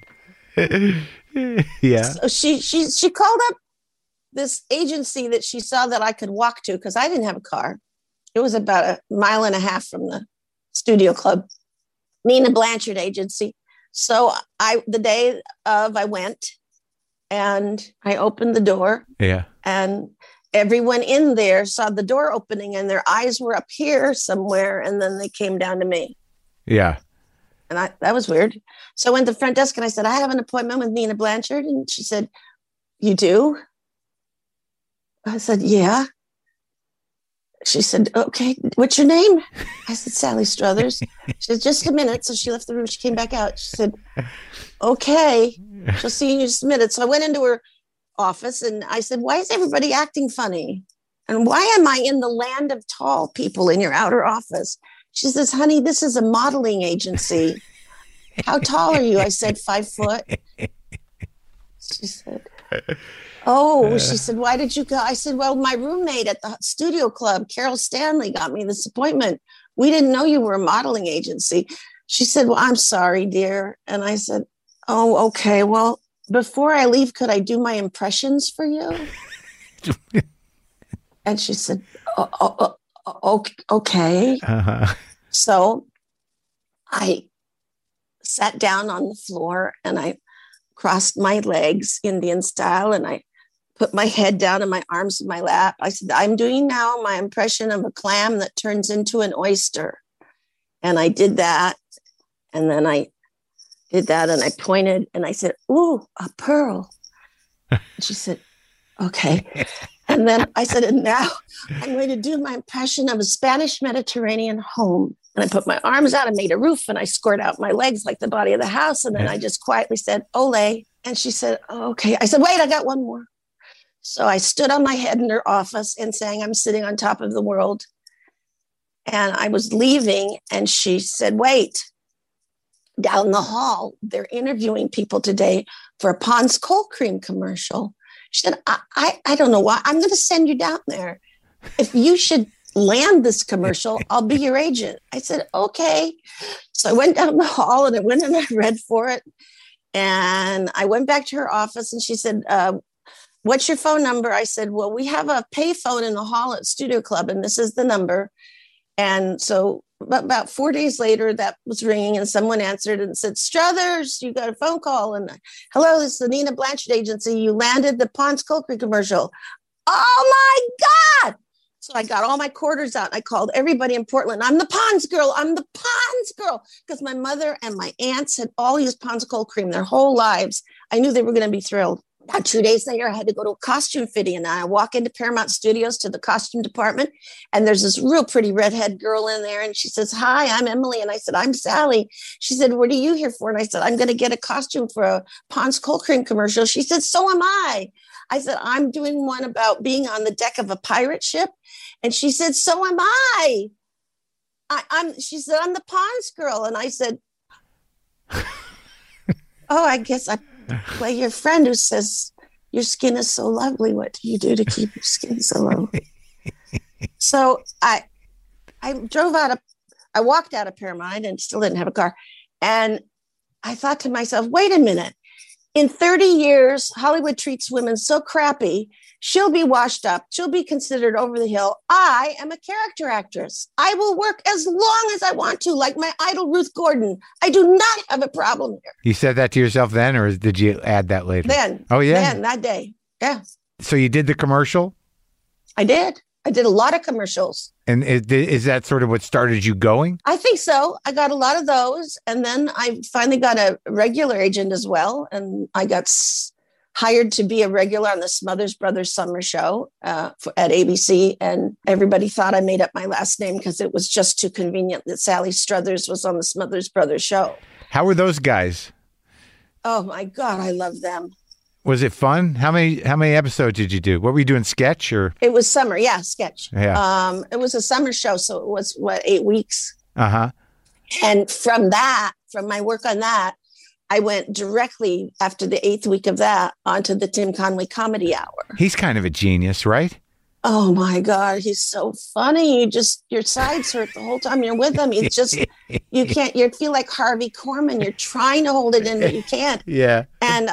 [SPEAKER 3] Yeah.
[SPEAKER 4] So she called up this agency that she saw that I could walk to because I didn't have a car. It was about a mile and a half from the studio club, Nina Blanchard Agency. So the day of, I went and I opened the door.
[SPEAKER 3] Yeah.
[SPEAKER 4] And everyone in there saw the door opening and their eyes were up here somewhere. And then they came down to me.
[SPEAKER 3] Yeah.
[SPEAKER 4] And that was weird. So I went to the front desk and I said, I have an appointment with Nina Blanchard. And she said, you do? I said, yeah. She said, okay, what's your name? I said, Sally Struthers. She said, just a minute. So she left the room. She came back out. She said, okay, she'll see you in just a minute. So I went into her office and I said, why is everybody acting funny? And why am I in the land of tall people in your outer office? She says, honey, this is a modeling agency. How tall are you? I said, 5 foot. She said, oh, she said, why did you go? I said, well, my roommate at the studio club, Carol Stanley, got me this appointment. We didn't know you were a modeling agency. She said, well, I'm sorry, dear. And I said, oh, okay. Well, before I leave, could I do my impressions for you? And she said, okay.
[SPEAKER 3] Uh-huh.
[SPEAKER 4] So I sat down on the floor and I crossed my legs Indian style and I put my head down and my arms in my lap. I said, I'm doing now my impression of a clam that turns into an oyster. And I did that. And then I did that and I pointed and I said, ooh, a pearl. And she said, okay. And then I said, and now I'm going to do my impression of a Spanish Mediterranean home. And I put my arms out and made a roof and I scored out my legs like the body of the house. And then I just quietly said, ole. And she said, oh, okay. I said, wait, I got one more. So I stood on my head in her office and saying, I'm sitting on top of the world. And I was leaving and she said, wait, down the hall, they're interviewing people today for a Pond's cold cream commercial. She said, I don't know why. I'm going to send you down there. If you should land this commercial, I'll be your agent. I said, okay. So I went down the hall and I went and I read for it. And I went back to her office and she said, what's your phone number? I said, well, we have a pay phone in the hall at Studio Club, and this is the number. And so about 4 days later, that was ringing, and someone answered and said, Struthers, you got a phone call. And hello, this is the Nina Blanchard Agency. You landed the Pond's Cold Creek commercial. Oh my God. So I got all my quarters out and I called everybody in Portland. I'm the Pond's girl. I'm the Pond's girl. Because my mother and my aunts had all used Pond's cold cream their whole lives. I knew they were going to be thrilled. About 2 days later, I had to go to a costume fitting, and I walk into Paramount Studios to the costume department, and there's this real pretty redhead girl in there, and she says, hi, I'm Emily. And I said, I'm Sally. She said, what are you here for? And I said, I'm going to get a costume for a Pond's cold cream commercial. She said, so am I. I said, I'm doing one about being on the deck of a pirate ship. And she said, so am I. She said, I'm the Pond's girl. And I said, oh, I guess I play your friend who says your skin is so lovely. What do you do to keep your skin so lovely? So I walked out of Paramount and still didn't have a car. And I thought to myself, wait a minute. In 30 years, Hollywood treats women so crappy. She'll be washed up. She'll be considered over the hill. I am a character actress. I will work as long as I want to, like my idol, Ruth Gordon. I do not have a problem here.
[SPEAKER 3] You said that to yourself then, or did you add that later?
[SPEAKER 4] Then.
[SPEAKER 3] Oh, yeah?
[SPEAKER 4] Then, that day. Yeah.
[SPEAKER 3] So you did the commercial?
[SPEAKER 4] I did. I did a lot of commercials.
[SPEAKER 3] And is that sort of what started you going?
[SPEAKER 4] I think so. I got a lot of those. And then I finally got a regular agent as well. And I got hired to be a regular on the Smothers Brothers summer show at ABC. And everybody thought I made up my last name because it was just too convenient that Sally Struthers was on the Smothers Brothers show.
[SPEAKER 3] How were those guys?
[SPEAKER 4] Oh, my God. I love them.
[SPEAKER 3] Was it fun? How many episodes did you do? What were you doing, sketch or?
[SPEAKER 4] It was summer. Yeah, sketch.
[SPEAKER 3] Yeah.
[SPEAKER 4] It was a summer show. So it was, 8 weeks?
[SPEAKER 3] Uh-huh.
[SPEAKER 4] And from my work on that, I went directly after the 8th week of that onto the Tim Conway Comedy Hour.
[SPEAKER 3] He's kind of a genius, right?
[SPEAKER 4] Oh my God, he's so funny. Your sides hurt the whole time you're with him. He's just, you feel like Harvey Korman. You're trying to hold it in, but you can't.
[SPEAKER 3] Yeah.
[SPEAKER 4] And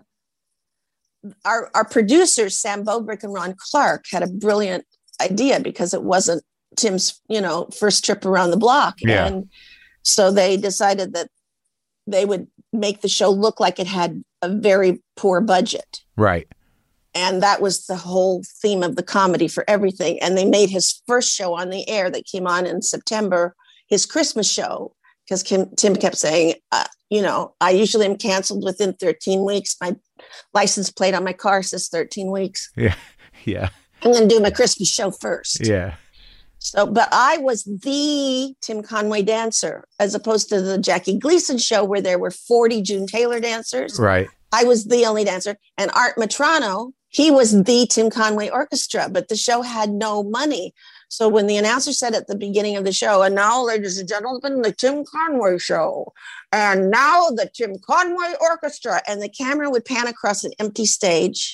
[SPEAKER 4] our producers, Sam Bobrick and Ron Clark, had a brilliant idea because it wasn't Tim's, first trip around the block.
[SPEAKER 3] Yeah.
[SPEAKER 4] And so they decided that they would make the show look like it had a very poor budget.
[SPEAKER 3] Right.
[SPEAKER 4] And that was the whole theme of the comedy for everything. And they made his first show on the air that came on in September, his Christmas show, because Tim kept saying, I usually am canceled within 13 weeks. My license plate on my car says 13 weeks.
[SPEAKER 3] Yeah. Yeah.
[SPEAKER 4] I'm going to do my Christmas show first.
[SPEAKER 3] Yeah.
[SPEAKER 4] So, but I was the Tim Conway dancer, as opposed to the Jackie Gleason show where there were 40 June Taylor dancers.
[SPEAKER 3] Right.
[SPEAKER 4] I was the only dancer. And Art Matrano, he was the Tim Conway Orchestra, but the show had no money. So when the announcer said at the beginning of the show, and now, ladies and gentlemen, the Tim Conway show, and now the Tim Conway Orchestra, and the camera would pan across an empty stage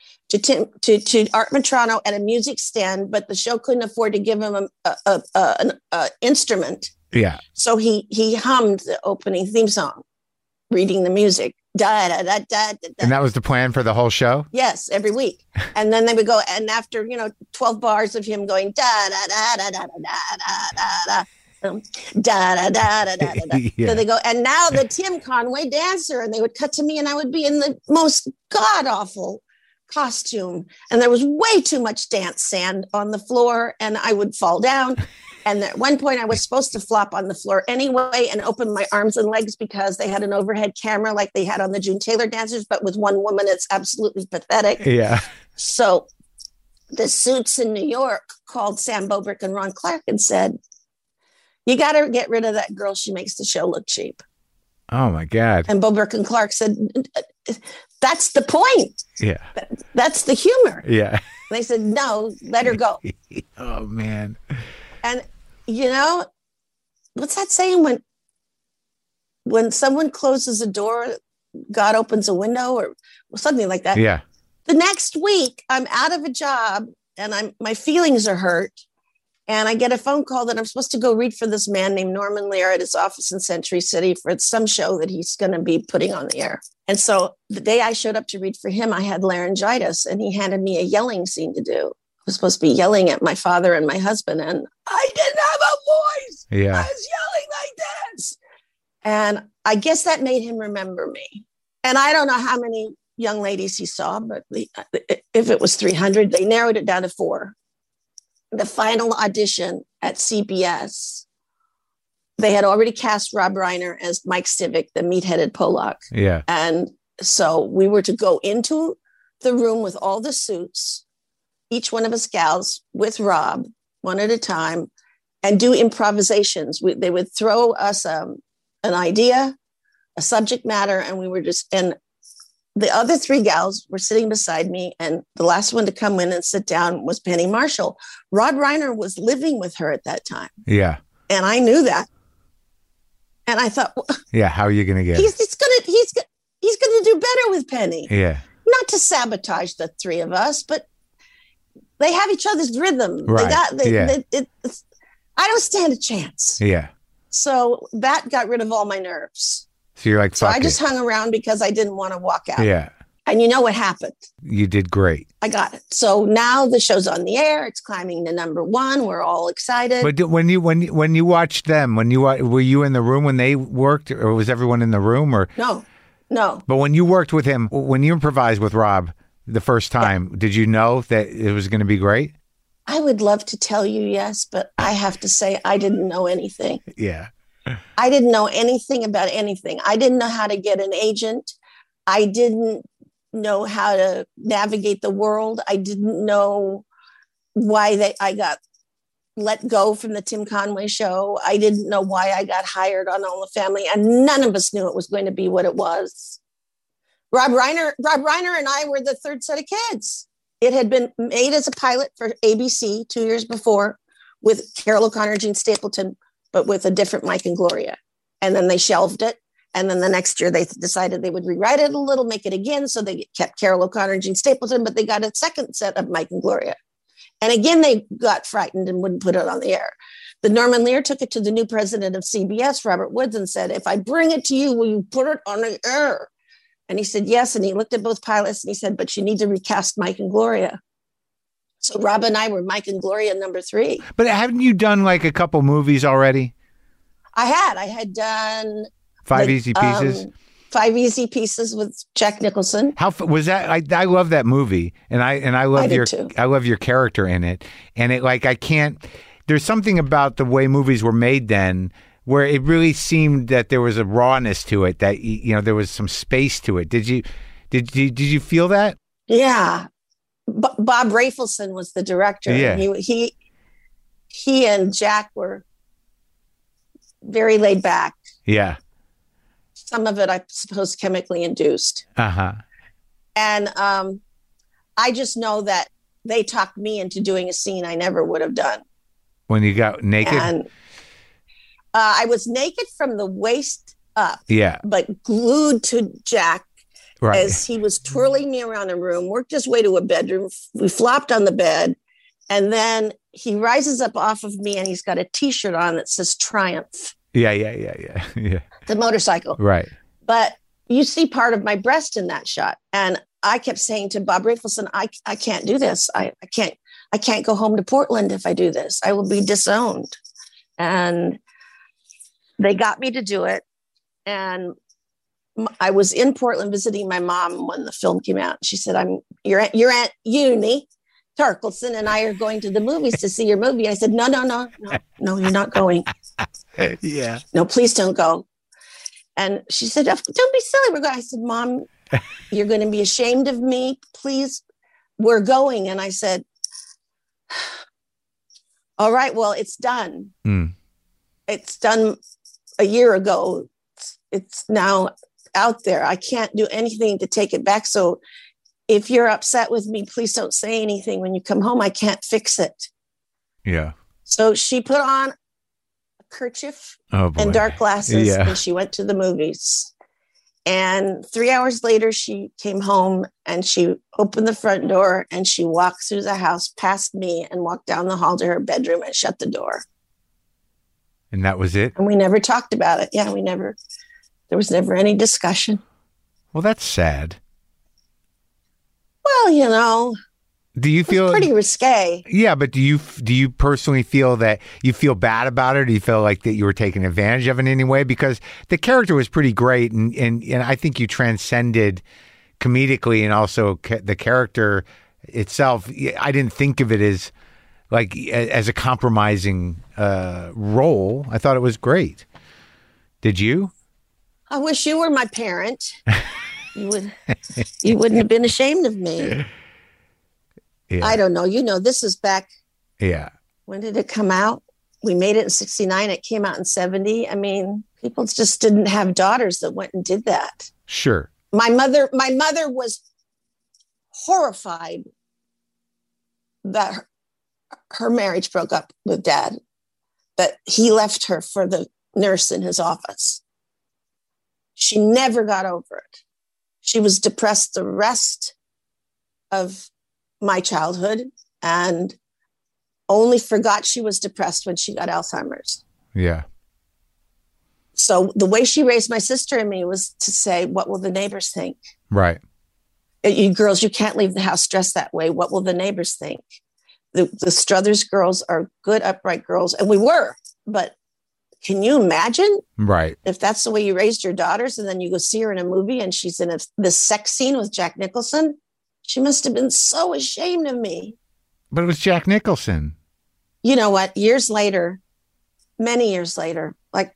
[SPEAKER 4] to Art Matrano at a music stand, but the show couldn't afford to give him an instrument.
[SPEAKER 3] Yeah.
[SPEAKER 4] So he hummed the opening theme song, reading the music. Da, da, da, da, da.
[SPEAKER 3] And that was the plan for the whole show?
[SPEAKER 4] Yes, every week. And then they would go, and after 12 bars of him going da da da da da da da da da da da da da.
[SPEAKER 3] Yeah.
[SPEAKER 4] So they go, and now the Tim Conway dancer, and they would cut to me, and I would be in the most god awful costume, and there was way too much dance sand on the floor, and I would fall down. And at one point I was supposed to flop on the floor anyway and open my arms and legs because they had an overhead camera like they had on the June Taylor dancers, but with one woman, it's absolutely pathetic.
[SPEAKER 3] Yeah.
[SPEAKER 4] So the Suits in New York called Sam Bobrick and Ron Clark and said, you got to get rid of that girl. She makes the show look cheap.
[SPEAKER 3] Oh my God.
[SPEAKER 4] And Bobrick and Clark said, that's the point.
[SPEAKER 3] Yeah.
[SPEAKER 4] That's the humor.
[SPEAKER 3] Yeah.
[SPEAKER 4] They said, no, let her go.
[SPEAKER 3] Oh man.
[SPEAKER 4] And what's that saying? When someone closes a door, God opens a window, or something like that.
[SPEAKER 3] Yeah.
[SPEAKER 4] The next week, I'm out of a job and my feelings are hurt. And I get a phone call that I'm supposed to go read for this man named Norman Lear at his office in Century City for some show that he's going to be putting on the air. And so the day I showed up to read for him, I had laryngitis, and he handed me a yelling scene to do. I was supposed to be yelling at my father and my husband, and I didn't have a voice.
[SPEAKER 3] Yeah.
[SPEAKER 4] I was yelling like this. And I guess that made him remember me. And I don't know how many young ladies he saw, but if it was 300, they narrowed it down to 4. The final audition at CBS, they had already cast Rob Reiner as Mike Stivic, the meat-headed Polak.
[SPEAKER 3] Yeah.
[SPEAKER 4] And so we were to go into the room with all the suits, each one of us gals with Rob, one at a time, and do improvisations. They would throw us an idea, a subject matter, and we were and the other 3 gals were sitting beside me, and the last one to come in and sit down was Penny Marshall. Rod Reiner was living with her at that time.
[SPEAKER 3] Yeah.
[SPEAKER 4] And I knew that. And I thought,
[SPEAKER 3] yeah, how are you going to get
[SPEAKER 4] he's going to do better with Penny.
[SPEAKER 3] Yeah.
[SPEAKER 4] Not to sabotage the 3 of us, but they have each other's rhythm.
[SPEAKER 3] Right.
[SPEAKER 4] I don't stand a chance.
[SPEAKER 3] Yeah.
[SPEAKER 4] So that got rid of all my nerves.
[SPEAKER 3] So you're like, fuck
[SPEAKER 4] I just
[SPEAKER 3] it.
[SPEAKER 4] hung around because I didn't want to walk out.
[SPEAKER 3] Yeah.
[SPEAKER 4] And you know what happened?
[SPEAKER 3] You did great.
[SPEAKER 4] I got it. So now the show's on the air. It's climbing to #1. We're all excited.
[SPEAKER 3] But when you watched them, were you in the room when they worked, or was everyone in the room, or
[SPEAKER 4] No.
[SPEAKER 3] But when you worked with him, when you improvised with Rob the first time, did you know that it was going to be great?
[SPEAKER 4] I would love to tell you yes, but I have to say I didn't know anything.
[SPEAKER 3] Yeah.
[SPEAKER 4] I didn't know anything about anything. I didn't know how to get an agent. I didn't know how to navigate the world. I didn't know why I got let go from the Tim Conway show. I didn't know why I got hired on All the Family, and none of us knew it was going to be what it was. Rob Reiner and I were the 3rd set of kids. It had been made as a pilot for ABC 2 years before with Carol O'Connor, Gene Stapleton, but with a different Mike and Gloria. And then they shelved it. And then the next year they decided they would rewrite it a little, make it again. So they kept Carol O'Connor and Gene Stapleton, but they got a second set of Mike and Gloria. And again, they got frightened and wouldn't put it on the air. The Norman Lear took it to the new president of CBS, Robert Woods, and said, if I bring it to you, will you put it on the air? And he said, yes. And he looked at both pilots and he said, but you need to recast Mike and Gloria. So Rob and I were Mike and Gloria #3.
[SPEAKER 3] But haven't you done like a couple movies already?
[SPEAKER 4] I had done
[SPEAKER 3] 5 Easy Pieces.
[SPEAKER 4] 5 Easy Pieces with Jack Nicholson.
[SPEAKER 3] How was that? I love that movie, and I love I love your character in it. And it I can't. There's something about the way movies were made then, where it really seemed that there was a rawness to it, that there was some space to it. Did you feel that?
[SPEAKER 4] Yeah. Bob Rafelson was the director.
[SPEAKER 3] Yeah.
[SPEAKER 4] He and Jack were very laid back.
[SPEAKER 3] Yeah.
[SPEAKER 4] Some of it, I suppose, chemically induced.
[SPEAKER 3] Uh-huh.
[SPEAKER 4] And I just know that they talked me into doing a scene I never would have done.
[SPEAKER 3] When you got naked?
[SPEAKER 4] And I was naked from the waist up.
[SPEAKER 3] Yeah.
[SPEAKER 4] But glued to Jack.
[SPEAKER 3] Right.
[SPEAKER 4] As he was twirling me around the room, worked his way to a bedroom. We flopped on the bed. And then he rises up off of me and he's got a T-shirt on that says Triumph.
[SPEAKER 3] Yeah.
[SPEAKER 4] The motorcycle.
[SPEAKER 3] Right.
[SPEAKER 4] But you see part of my breast in that shot. And I kept saying to Bob Rafelson, I can't do this. I can't go home to Portland if I do this. I will be disowned. And they got me to do it. And I was in Portland visiting my mom when the film came out. She said, your Aunt Uni Tarkelson and I are going to the movies to see your movie. I said, no, you're not going.
[SPEAKER 3] Yeah.
[SPEAKER 4] No, please don't go. And she said, don't be silly. We're going. I said, Mom, you're going to be ashamed of me. Please, we're going. And I said, all right, well, it's done.
[SPEAKER 3] Mm.
[SPEAKER 4] It's done a year ago. It's now out there. I can't do anything to take it back. So if you're upset with me, please don't say anything when you come home. I can't fix it.
[SPEAKER 3] Yeah. So
[SPEAKER 4] she put on a kerchief
[SPEAKER 3] and
[SPEAKER 4] dark glasses and she went to the movies. And 3 hours later, she came home and she opened the front door and she walked through the house past me and walked down the hall to her bedroom and shut the door.
[SPEAKER 3] And that was it?
[SPEAKER 4] And we never talked about it. Yeah, there was never any discussion.
[SPEAKER 3] Well, that's sad.
[SPEAKER 4] Well, you know,
[SPEAKER 3] do you feel
[SPEAKER 4] pretty risque?
[SPEAKER 3] Yeah, but do you personally feel that you feel bad about it? Do you feel like that you were taking advantage of it in any way? Because the character was pretty great, and I think you transcended comedically, and also the character itself. I didn't think of it as a compromising role. I thought it was great. Did you?
[SPEAKER 4] I wish you were my parent. You wouldn't have been ashamed of me.
[SPEAKER 3] Yeah.
[SPEAKER 4] I don't know. You know, this is back.
[SPEAKER 3] Yeah.
[SPEAKER 4] When did it come out? We made it in 69. It came out in 70. I mean, people just didn't have daughters that went and did that.
[SPEAKER 3] Sure.
[SPEAKER 4] My mother was horrified that her marriage broke up with Dad, that he left her for the nurse in his office. She never got over it. She was depressed the rest of my childhood and only forgot she was depressed when she got Alzheimer's.
[SPEAKER 3] Yeah.
[SPEAKER 4] So the way she raised my sister and me was to say, what will the neighbors think?
[SPEAKER 3] Right.
[SPEAKER 4] You girls, you can't leave the house dressed that way. What will the neighbors think? The Struthers girls are good, upright girls. And we were, but can you imagine?
[SPEAKER 3] Right.
[SPEAKER 4] If that's the way you raised your daughters and then you go see her in a movie and she's in this sex scene with Jack Nicholson, she must have been so ashamed of me.
[SPEAKER 3] But it was Jack Nicholson.
[SPEAKER 4] You know what? Years later, many years later, like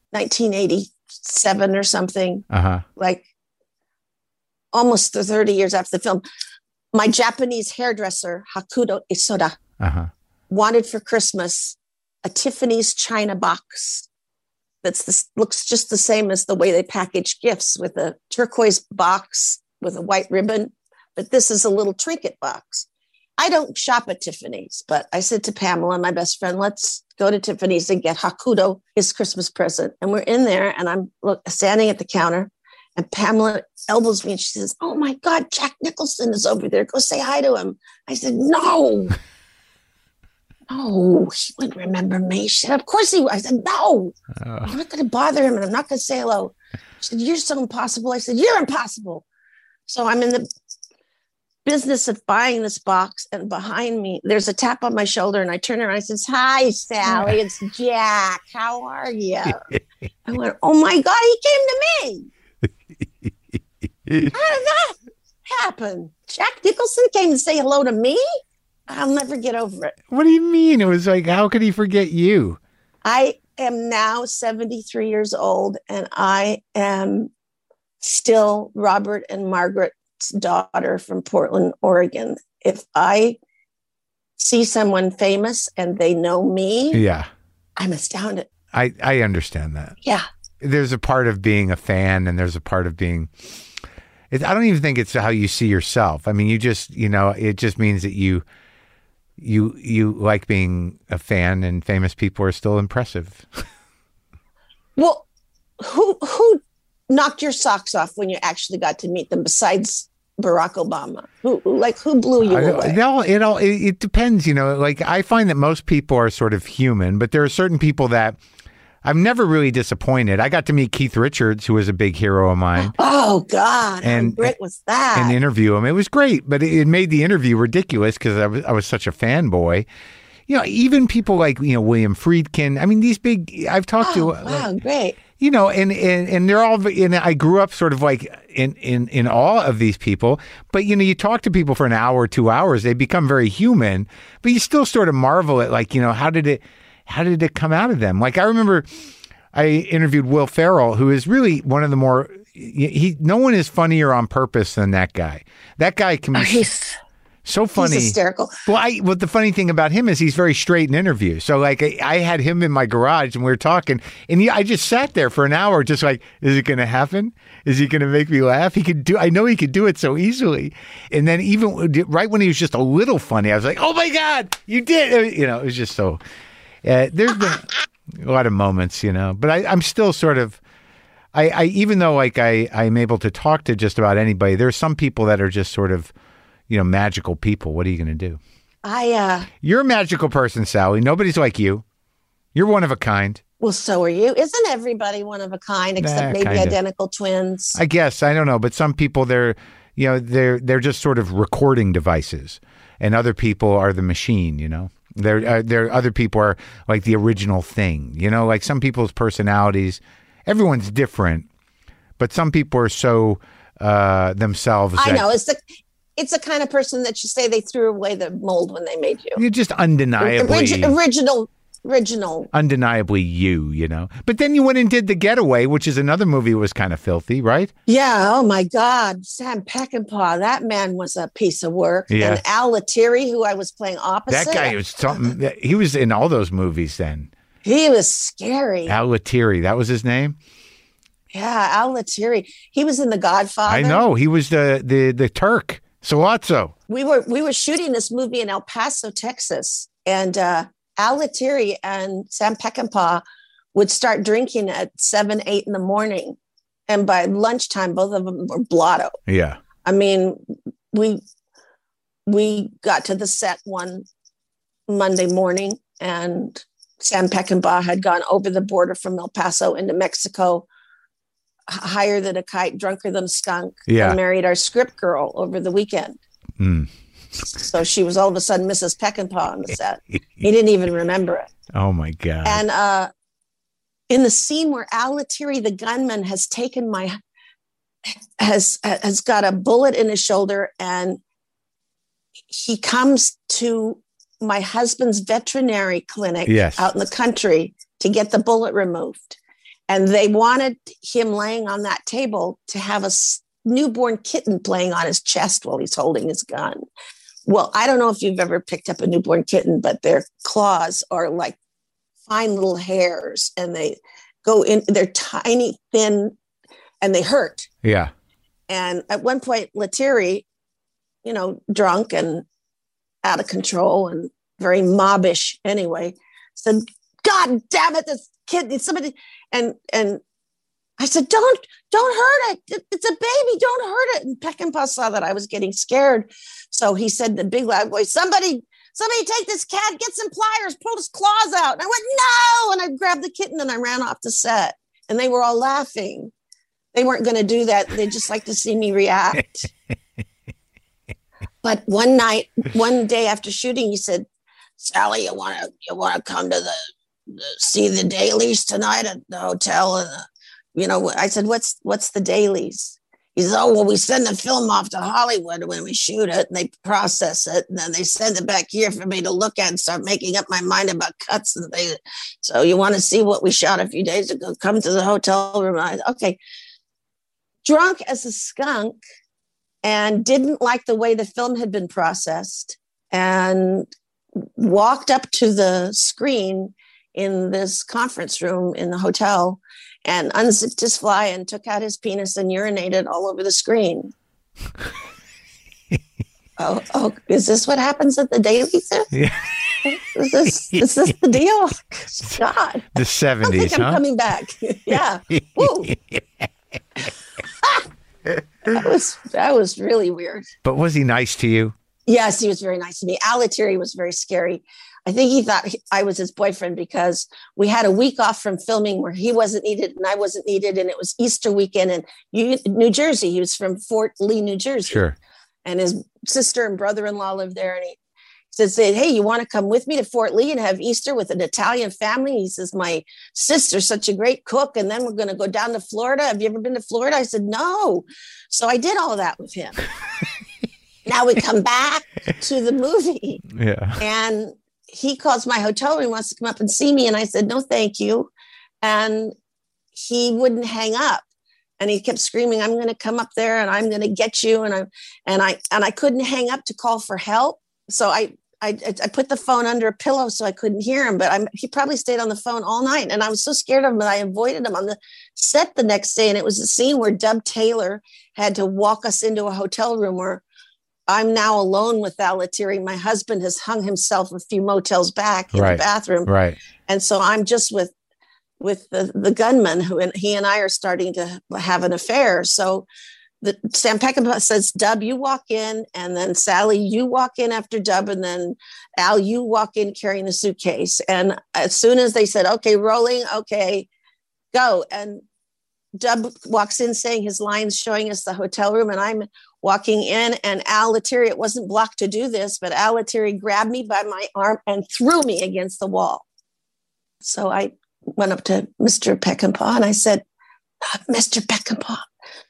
[SPEAKER 4] 1987 or something, like almost 30 years after the film, my Japanese hairdresser, Hakudo Isoda, wanted for Christmas a Tiffany's China box looks just the same as the way they package gifts, with a turquoise box with a white ribbon. But this is a little trinket box. I don't shop at Tiffany's, but I said to Pamela, my best friend, let's go to Tiffany's and get Hakudo his Christmas present. And we're in there and I'm standing at the counter and Pamela elbows me and she says, oh my God, Jack Nicholson is over there. Go say hi to him. I said, no, he wouldn't remember me. She said, of course he would. I said, no, I'm not going to bother him and I'm not going to say hello. She said, you're so impossible. I said, you're impossible. So I'm in the business of buying this box, and behind me there's a tap on my shoulder, and I turn around and I says, hi Sally, it's Jack, how are you? I went, oh my God, he came to me. How did that happen? Jack Nicholson came to say hello to me? I'll never get over it.
[SPEAKER 3] What do you mean? It was like, how could he forget you?
[SPEAKER 4] I am now 73 years old and I am still Robert and Margaret's daughter from Portland, Oregon. If I see someone famous and they know me, I'm astounded.
[SPEAKER 3] I understand that.
[SPEAKER 4] Yeah.
[SPEAKER 3] There's a part of being a fan and there's a part of being, I don't even think it's how you see yourself. I mean, you just, it just means that you like being a fan, and famous people are still impressive.
[SPEAKER 4] Well, who knocked your socks off when you actually got to meet them besides Barack Obama? Who blew you away?
[SPEAKER 3] It depends, like I find that most people are sort of human, but there are certain people that I'm never really disappointed. I got to meet Keith Richards, who was a big hero of mine.
[SPEAKER 4] Oh God, how great was that?
[SPEAKER 3] And interview him. It was great, but it made the interview ridiculous because I was such a fanboy. Even people like, William Friedkin. I mean, these big, I've talked to.
[SPEAKER 4] Wow, great.
[SPEAKER 3] And they're all, and I grew up sort of like in awe of these people. But, you talk to people for an hour, 2 hours, they become very human, but you still sort of marvel at like, how did it come out of them? Like I remember I interviewed Will Ferrell, who is really one of the more, no one is funnier on purpose than that guy. That guy can be so funny.
[SPEAKER 4] He's hysterical.
[SPEAKER 3] Well, the funny thing about him is he's very straight in interviews. So like I had him in my garage and we were talking, and I just sat there for an hour just like, is it going to happen? Is he going to make me laugh? I know he could do it so easily. And then even right when he was just a little funny, I was like, oh my God, you did. It was just so, there's been a lot of moments, but I'm still sort of, I even though like I'm able to talk to just about anybody, there's some people that are just sort of, magical people. What are you going to do?
[SPEAKER 4] You're
[SPEAKER 3] a magical person, Sally. Nobody's like you. You're one of a kind.
[SPEAKER 4] Well, so are you. Isn't everybody one of a kind except maybe
[SPEAKER 3] kinda.
[SPEAKER 4] identical twins?
[SPEAKER 3] I guess. I don't know. But some people, they're just sort of recording devices, and other people are the machine, There other people are like the original thing, like some people's personalities. Everyone's different, but some people are so themselves.
[SPEAKER 4] I know. It's the kind of person that you say they threw away the mold when they made you.
[SPEAKER 3] You're just undeniably
[SPEAKER 4] original.
[SPEAKER 3] Undeniably you. But then you went and did The Getaway, which is another movie that was kind of filthy, right?
[SPEAKER 4] Yeah. Oh my God. Sam Peckinpah. That man was a piece of work.
[SPEAKER 3] Yeah.
[SPEAKER 4] And Al Lettieri, who I was playing opposite.
[SPEAKER 3] That guy was something. He was in all those movies then.
[SPEAKER 4] He was scary.
[SPEAKER 3] Al Lettieri. That was his name?
[SPEAKER 4] Yeah. Al Lettieri. He was in The Godfather.
[SPEAKER 3] I know. He was the Turk. Sollozzo.
[SPEAKER 4] We were shooting this movie in El Paso, Texas, and Al Lettieri and Sam Peckinpah would start drinking at 7, 8 in the morning, and by lunchtime, both of them were blotto.
[SPEAKER 3] Yeah,
[SPEAKER 4] I mean, we got to the set one Monday morning, and Sam Peckinpah had gone over the border from El Paso into Mexico, higher than a kite, drunker than a skunk, and married our script girl over the weekend. So she was all of a sudden Mrs. Peckinpah on the set. He didn't even remember it.
[SPEAKER 3] Oh my God.
[SPEAKER 4] And in the scene where Al Lettieri, the gunman, has got a bullet in his shoulder, and he comes to my husband's veterinary clinic out in the country to get the bullet removed. And they wanted him laying on that table to have a newborn kitten playing on his chest while he's holding his gun. Well, I don't know if you've ever picked up a newborn kitten, but their claws are like fine little hairs, and they go in, they're tiny, thin, and they hurt.
[SPEAKER 3] Yeah.
[SPEAKER 4] And at one point, Lettieri, drunk and out of control and very mobbish anyway, said, "God damn it, this kid, somebody," and I said, don't hurt it. It's a baby. Don't hurt it. And Peckinpah saw that I was getting scared. So he said in the big loud voice, somebody take this cat, get some pliers, pull his claws out. And I went, no. And I grabbed the kitten and I ran off the set. And they were all laughing. They weren't going to do that. They just like to see me react. But one day after shooting, he said, "Sally, you want to come to see the dailies tonight at the hotel?" And I said, what's the dailies? He said, "Oh, well, we send the film off to Hollywood when we shoot it, and they process it, and then they send it back here for me to look at and start making up my mind about cuts and things. So you want to see what we shot a few days ago? Come to the hotel room." Okay. Drunk as a skunk, and didn't like the way the film had been processed, and walked up to the screen in this conference room in the hotel and unzipped his fly and took out his penis and urinated all over the screen. Oh, is this what happens at the dailies? Yeah. Is this the deal? God.
[SPEAKER 3] The 70s,
[SPEAKER 4] I think I'm coming back. Yeah. Woo. That was really weird.
[SPEAKER 3] But was he nice to you?
[SPEAKER 4] Yes, he was very nice to me. Al Lettieri was very scary. I think he thought I was his boyfriend because we had a week off from filming where he wasn't needed and I wasn't needed. And it was Easter weekend in New Jersey. He was from Fort Lee, New Jersey.
[SPEAKER 3] Sure.
[SPEAKER 4] And his sister and brother-in-law lived there. And he said, "Hey, you want to come with me to Fort Lee and have Easter with an Italian family?" He says, "My sister's such a great cook. And then we're going to go down to Florida. Have you ever been to Florida?" I said, "No." So I did all of that with him. Now we come back to the movie.
[SPEAKER 3] Yeah.
[SPEAKER 4] And he calls my hotel room, wants to come up and see me. And I said, "No, thank you." And he wouldn't hang up. And he kept screaming, "I'm going to come up there and I'm going to get you." And I couldn't hang up to call for help. So I put the phone under a pillow so I couldn't hear him, but he probably stayed on the phone all night. And I was so scared of him that I avoided him on the set the next day. And it was a scene where Dub Taylor had to walk us into a hotel room where I'm now alone with Al Lettieri. My husband has hung himself a few motels back in the bathroom.
[SPEAKER 3] Right.
[SPEAKER 4] And so I'm just with with the gunman who, and he and I are starting to have an affair. So Sam Peckinpah says, Dub, you walk in, and then Sally, you walk in after Dub, and then Al, you walk in carrying the suitcase. And as soon as they said, okay, rolling, okay, go. And Dub walks in saying his lines, showing us the hotel room, and I'm walking in, and Al Lettieri, it wasn't blocked to do this, but Al Lettieri grabbed me by my arm and threw me against the wall. So I went up to Mr. Peckinpah and I said, Mr. Peckinpah,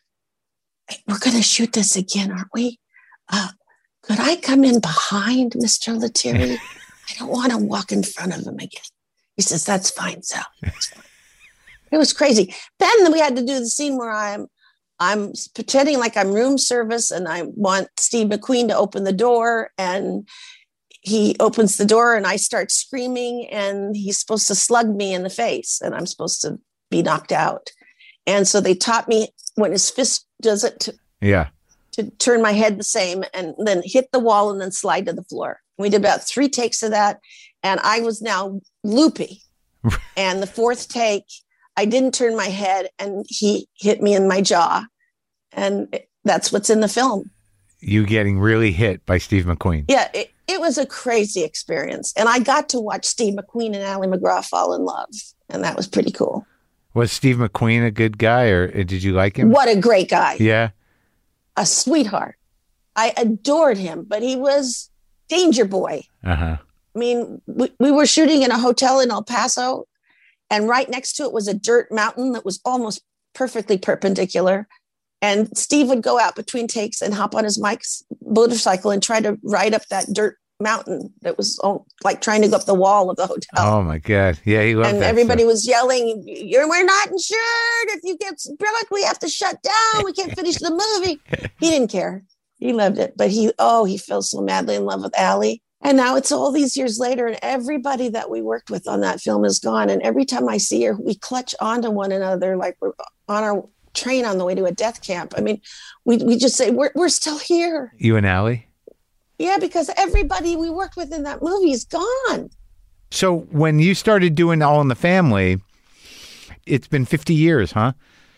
[SPEAKER 4] we're going to shoot this again, aren't we? Could I come in behind Mr. Lettieri? I don't want to walk in front of him again. He says, that's fine, Sal. That's fine. It was crazy. Then we had to do the scene where I'm pretending like I'm room service, and I want Steve McQueen to open the door, and he opens the door and I start screaming, and he's supposed to slug me in the face, and I'm supposed to be knocked out. And so they taught me when his fist does it to turn my head the same, and then hit the wall and then slide to the floor. We did about 3 takes of that, and I was now loopy. And the 4th take, I didn't turn my head, and he hit me in my jaw. And that's what's in the film.
[SPEAKER 3] You getting really hit by Steve McQueen.
[SPEAKER 4] Yeah, it was a crazy experience. And I got to watch Steve McQueen and Ally McGraw fall in love. And that was pretty cool.
[SPEAKER 3] Was Steve McQueen a good guy, or did you like him?
[SPEAKER 4] What a great guy.
[SPEAKER 3] Yeah.
[SPEAKER 4] A sweetheart. I adored him, but he was danger boy.
[SPEAKER 3] Uh-huh.
[SPEAKER 4] I mean, we were shooting in a hotel in El Paso, and right next to it was a dirt mountain that was almost perfectly perpendicular. And Steve would go out between takes and hop on his motorcycle and try to ride up that dirt mountain that was like trying to go up the wall of the hotel.
[SPEAKER 3] Oh my God. Yeah, he loved
[SPEAKER 4] and
[SPEAKER 3] that
[SPEAKER 4] everybody
[SPEAKER 3] stuff.
[SPEAKER 4] was yelling, we're not insured. If you get broke, we have to shut down. We can't finish the movie. He didn't care. He loved it. But he fell so madly in love with Allie. And now it's all these years later, and everybody that we worked with on that film is gone. And every time I see her, we clutch onto one another like we're on our train on the way to a death camp. I mean, we just say, we're still here.
[SPEAKER 3] You and Allie?
[SPEAKER 4] Yeah, because everybody we worked with in that movie is gone.
[SPEAKER 3] So when you started doing All in the Family, it's been 50 years, huh?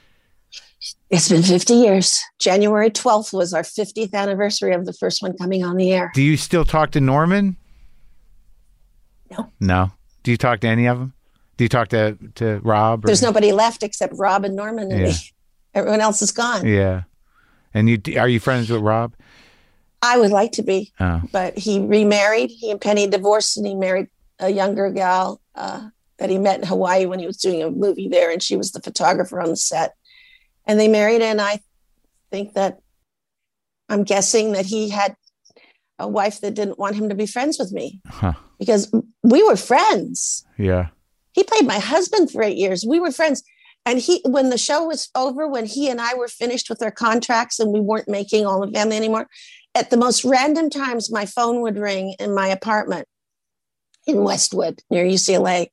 [SPEAKER 4] It's been 50 years. January 12th was our 50th anniversary of the first one coming on the air.
[SPEAKER 3] Do you still talk to Norman?
[SPEAKER 4] No.
[SPEAKER 3] No. Do you talk to any of them? Do you talk to Rob?
[SPEAKER 4] There's nobody left except Rob and Norman and me. Everyone else is gone.
[SPEAKER 3] Yeah. And are you friends with Rob?
[SPEAKER 4] I would like to be, but he remarried. He and Penny divorced, and he married a younger gal that he met in Hawaii when he was doing a movie there, and she was the photographer on the set. And they married, and I think that I'm guessing that he had a wife that didn't want him to be friends with me because we were friends.
[SPEAKER 3] Yeah.
[SPEAKER 4] He played my husband for 8 years. We were friends. And when the show was over, when he and I were finished with our contracts and we weren't making All in the Family anymore, at the most random times, my phone would ring in my apartment in Westwood near UCLA.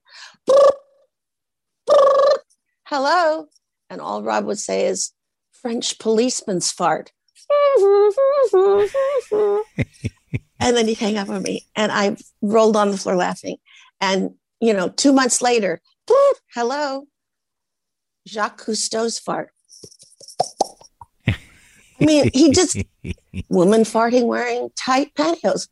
[SPEAKER 4] Hello. And all Rob would say is, French policeman's fart. And then he'd hang up on me. And I rolled on the floor laughing. And, 2 months later, hello, Jacques Cousteau's fart. I mean, he just, woman farting wearing tight pantyhose.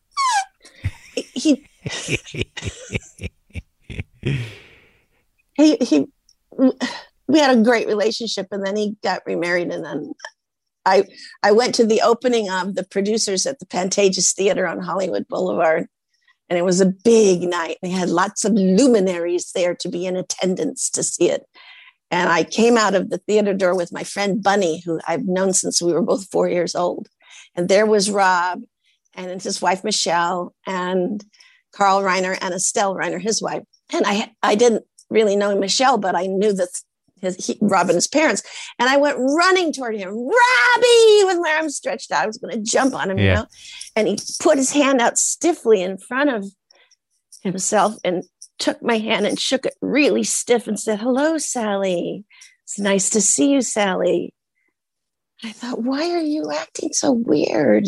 [SPEAKER 4] We had a great relationship, and then he got remarried. And then I went to the opening of The Producers at the Pantages Theater on Hollywood Boulevard. And it was a big night. They had lots of luminaries there to be in attendance to see it. And I came out of the theater door with my friend Bunny, who I've known since we were both 4 years old. And there was Rob and his wife, Michelle, and Carl Reiner and Estelle Reiner, his wife. And I didn't really know Michelle, but I knew that Rob and his parents. And I went running toward him, Robbie, with my arms stretched out. I was going to jump on him, And he put his hand out stiffly in front of himself and took my hand and shook it really stiff and said, hello, Sally. It's nice to see you, Sally. I thought, why are you acting so weird?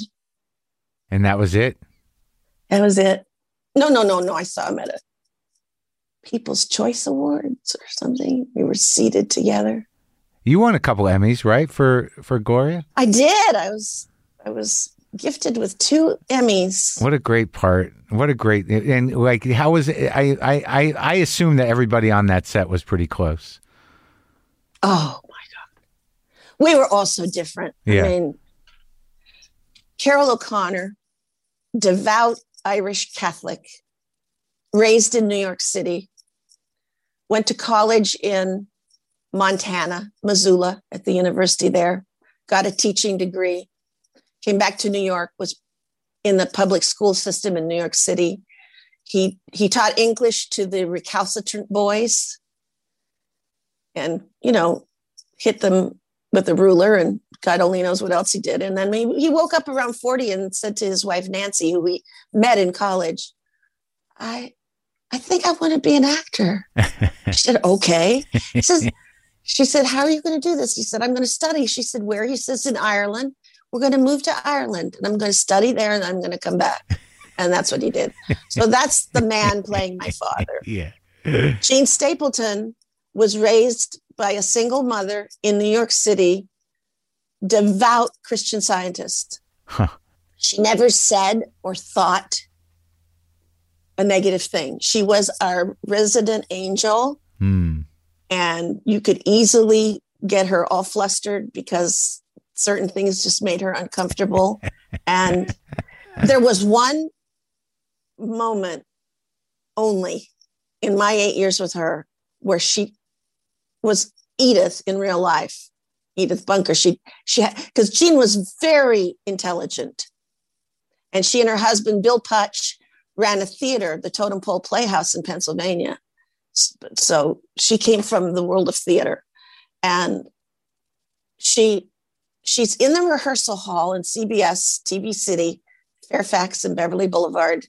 [SPEAKER 3] And that was it?
[SPEAKER 4] That was it. No. I saw him at a People's Choice Awards or something. We were seated together.
[SPEAKER 3] You won a couple Emmys, right, for Gloria?
[SPEAKER 4] I did. I was gifted with 2 Emmys.
[SPEAKER 3] What a great part! What a great, and like, how was it? I assume that everybody on that set was pretty close.
[SPEAKER 4] Oh my God, we were all so different.
[SPEAKER 3] Yeah.
[SPEAKER 4] I mean, Carol O'Connor, devout Irish Catholic, raised in New York City, went to college in Montana, Missoula, at the university there, got a teaching degree, came back to New York, was in the public school system in New York City. He taught English to the recalcitrant boys and, hit them with a ruler, and God only knows what else he did. And then he woke up around 40 and said to his wife, Nancy, who we met in college, I think I want to be an actor. She said, okay. She said, how are you going to do this? He said, I'm going to study. She said, where? He says, in Ireland. We're going to move to Ireland and I'm going to study there and I'm going to come back. And that's what he did. So that's the man playing my father.
[SPEAKER 3] Yeah.
[SPEAKER 4] Jean Stapleton was raised by a single mother in New York City, devout Christian Scientist.
[SPEAKER 3] Huh.
[SPEAKER 4] She never said or thought a negative thing. She was our resident angel. And you could easily get her all flustered because certain things just made her uncomfortable. And there was one moment only in my 8 years with her where she was Edith in real life, Edith Bunker. She had, because Jean was very intelligent. And she and her husband, Bill Putch, ran a theater, the Totem Pole Playhouse in Pennsylvania. So she came from the world of theater, and she's in the rehearsal hall in CBS TV City, Fairfax and Beverly Boulevard.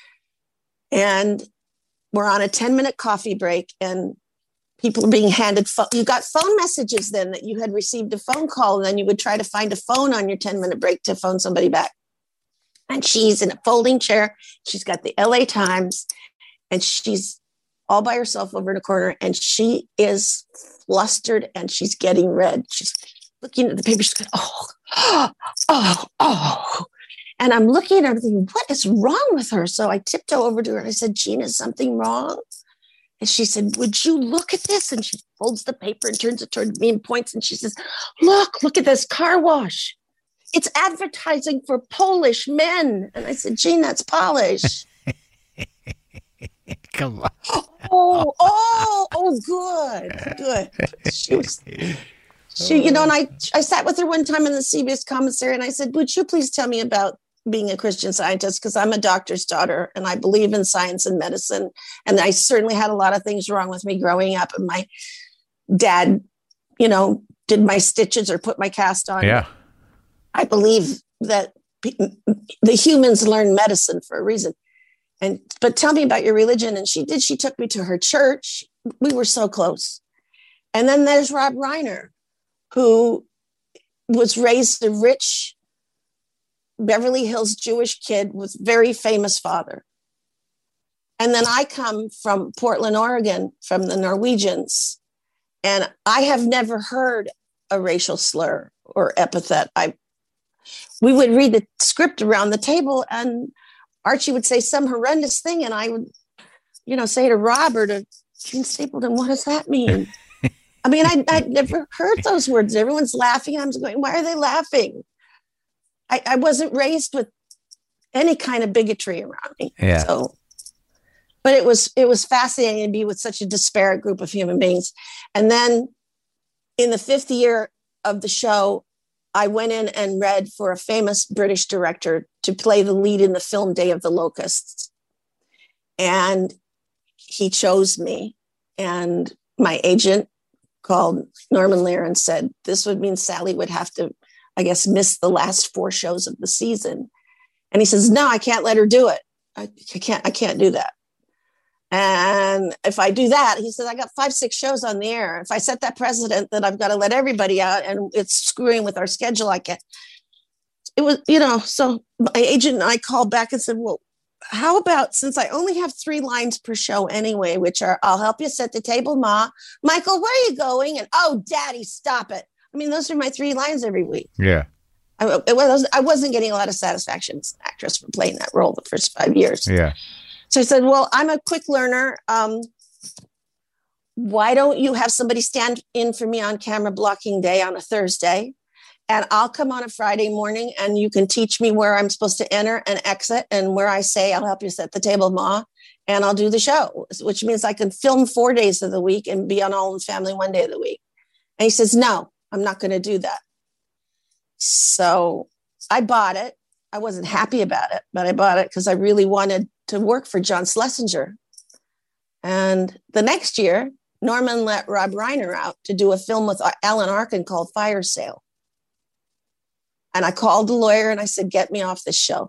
[SPEAKER 4] And we're on a 10-minute coffee break and people are being handed you got phone messages then that you had received a phone call, and then you would try to find a phone on your 10-minute break to phone somebody back. And she's in a folding chair. She's got the LA Times and she's all by herself over in a corner, and she is flustered and she's getting red. She's looking at the paper. She's going, oh. And I'm looking at her thinking, what is wrong with her? So I tiptoe over to her and I said, Jean, is something wrong? And she said, would you look at this? And she folds the paper and turns it toward me and points. And she says, look at this car wash. It's advertising for Polish men. And I said, Jean, that's polish.
[SPEAKER 3] Come on.
[SPEAKER 4] Good. She, and I sat with her one time in the CBS commissary and I said, would you please tell me about being a Christian Scientist? Because I'm a doctor's daughter and I believe in science and medicine. And I certainly had a lot of things wrong with me growing up. And my dad, did my stitches or put my cast on.
[SPEAKER 3] Yeah.
[SPEAKER 4] I believe that the humans learn medicine for a reason. But tell me about your religion. And she did. She took me to her church. We were so close. And then there's Rob Reiner, who was raised a rich Beverly Hills Jewish kid with very famous father. And then I come from Portland, Oregon, from the Norwegians. And I have never heard a racial slur or epithet. We would read the script around the table and Archie would say some horrendous thing. And I would, say to Rob or to Jean Stapleton, what does that mean? I mean, I'd never heard those words. Everyone's laughing. I'm going, why are they laughing? I wasn't raised with any kind of bigotry around me.
[SPEAKER 3] Yeah.
[SPEAKER 4] So, but it was fascinating to be with such a disparate group of human beings. And then in the 5th year of the show, I went in and read for a famous British director to play the lead in the film Day of the Locusts. And he chose me. And my agent called Norman Lear and said, this would mean Sally would have to, I guess, miss the last 4 shows of the season. And he says, no, I can't let her do it. I can't do that. And if I do that, he said, I got 5-6 shows on the air. If I set that precedent that I've got to let everybody out and it's screwing with our schedule, I can't. It was, so my agent and I called back and said, well, how about, since I only have 3 lines per show anyway, which are, I'll help you set the table, Ma. Michael, where are you going? And, oh, Daddy, stop it. I mean, those are my 3 lines every week.
[SPEAKER 3] Yeah.
[SPEAKER 4] I wasn't getting a lot of satisfaction as an actress for playing that role the first 5 years.
[SPEAKER 3] Yeah.
[SPEAKER 4] So I said, well, I'm a quick learner. Why don't you have somebody stand in for me on camera blocking day on a Thursday? And I'll come on a Friday morning and you can teach me where I'm supposed to enter and exit and where I say, I'll help you set the table, Ma, and I'll do the show, which means I can film 4 days of the week and be on All in the Family 1 day of the week. And he says, no, I'm not going to do that. So I bought it. I wasn't happy about it, but I bought it because I really wanted to work for John Schlesinger. And the next year, Norman let Rob Reiner out to do a film with Alan Arkin called Fire Sale. And I called the lawyer and I said, get me off this show.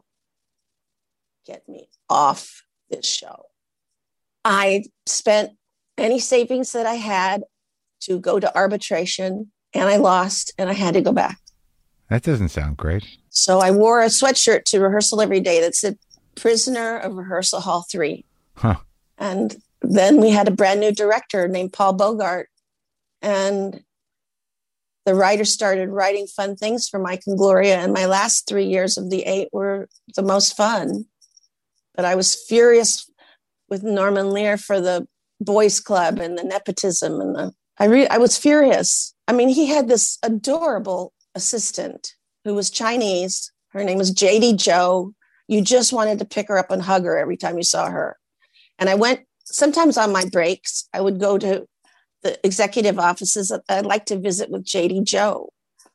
[SPEAKER 4] Get me off this show. I spent any savings that I had to go to arbitration and I lost and I had to go back.
[SPEAKER 3] That doesn't sound great.
[SPEAKER 4] So I wore a sweatshirt to rehearsal every day that said Prisoner of Rehearsal Hall 3.
[SPEAKER 3] Huh.
[SPEAKER 4] And then we had a brand new director named Paul Bogart. And the writers started writing fun things for Mike and Gloria. And my last 3 years of the 8 were the most fun. But I was furious with Norman Lear for the boys club and the nepotism. And I was furious. I mean, he had this adorable assistant who was Chinese. Her name was JD Joe. You just wanted to pick her up and hug her every time you saw her. And I went, sometimes on my breaks, I would go to the executive offices. I'd like to visit with JD Joe.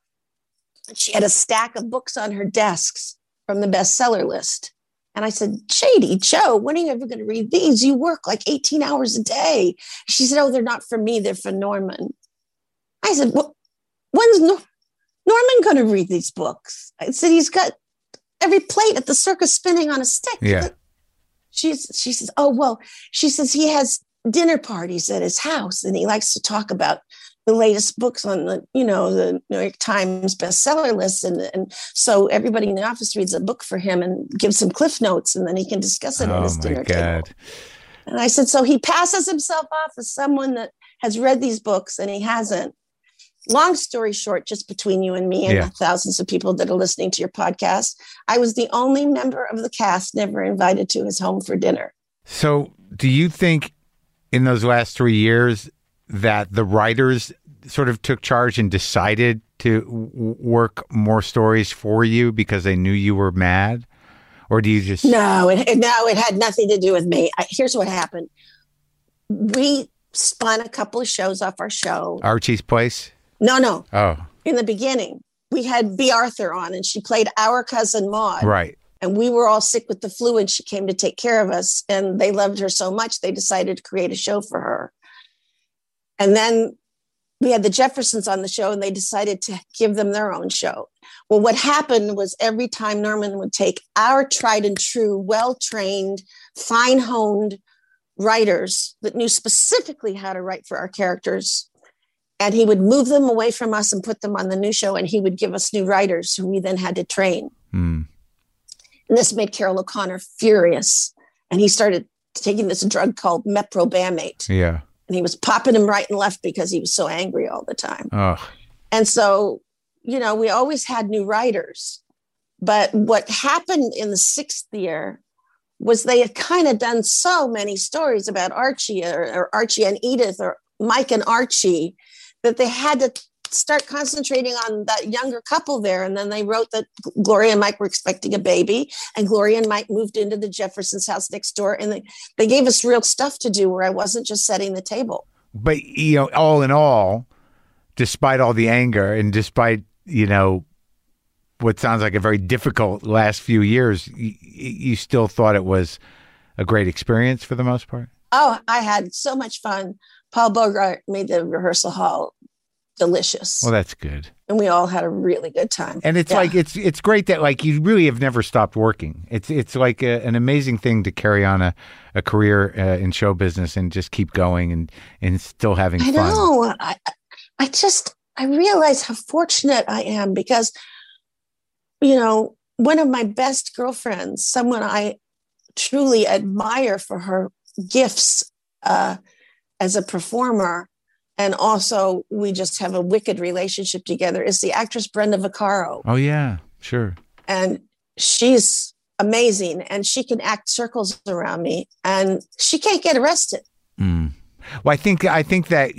[SPEAKER 4] She had a stack of books on her desks from the bestseller list. And I said, JD Joe, when are you ever going to read these? You work like 18 hours a day. She said, oh, they're not for me. They're for Norman. I said, well, when's Norman going to read these books? I said, he's got every plate at the circus spinning on a stick.
[SPEAKER 3] Yeah.
[SPEAKER 4] She says, oh, well, she says he has dinner parties at his house and he likes to talk about the latest books on the New York Times bestseller list. And so everybody in the office reads a book for him and gives him cliff notes and then he can discuss it at his dinner table. And I said, so he passes himself off as someone that has read these books and he hasn't. Long story short, just between you and me and the thousands of people that are listening to your podcast, I was the only member of the cast never invited to his home for dinner.
[SPEAKER 3] So do you think in those last 3 years that the writers sort of took charge and decided to work more stories for you because they knew you were mad? Or do you just...
[SPEAKER 4] No, it had nothing to do with me. Here's what happened. We spun a couple of shows off our show.
[SPEAKER 3] Archie's Place?
[SPEAKER 4] No.
[SPEAKER 3] Oh.
[SPEAKER 4] In the beginning, we had B. Arthur on and she played our cousin Maud.
[SPEAKER 3] Right.
[SPEAKER 4] And we were all sick with the flu and she came to take care of us. And they loved her so much, they decided to create a show for her. And then we had the Jeffersons on the show and they decided to give them their own show. Well, what happened was every time Norman would take our tried and true, well-trained, fine-honed writers that knew specifically how to write for our characters, and he would move them away from us and put them on the new show. And he would give us new writers who we then had to train. And this made Carol O'Connor furious. And he started taking this drug called meprobamate.
[SPEAKER 3] Yeah.
[SPEAKER 4] And he was popping him right and left because he was so angry all the time.
[SPEAKER 3] Oh.
[SPEAKER 4] And so, we always had new writers. But what happened in the 6th year was they had kind of done so many stories about Archie or Archie and Edith or Mike and Archie that they had to start concentrating on that younger couple there. And then they wrote that Gloria and Mike were expecting a baby and Gloria and Mike moved into the Jeffersons' house next door. And they gave us real stuff to do where I wasn't just setting the table.
[SPEAKER 3] But, all in all, despite all the anger and despite, what sounds like a very difficult last few years, you still thought it was a great experience for the most part?
[SPEAKER 4] Oh, I had so much fun. Paul Bogart made the rehearsal hall delicious.
[SPEAKER 3] Well, that's good.
[SPEAKER 4] And we all had a really good time.
[SPEAKER 3] And it's like, it's great that like you really have never stopped working. It's like an amazing thing to carry on a career in show business and just keep going and still having fun.
[SPEAKER 4] I know. I realize how fortunate I am because, one of my best girlfriends, someone I truly admire for her gifts as a performer, and also we just have a wicked relationship together, is the actress Brenda Vaccaro.
[SPEAKER 3] Oh, yeah, sure.
[SPEAKER 4] And she's amazing, and she can act circles around me, and she can't get arrested.
[SPEAKER 3] Mm. Well, I think that,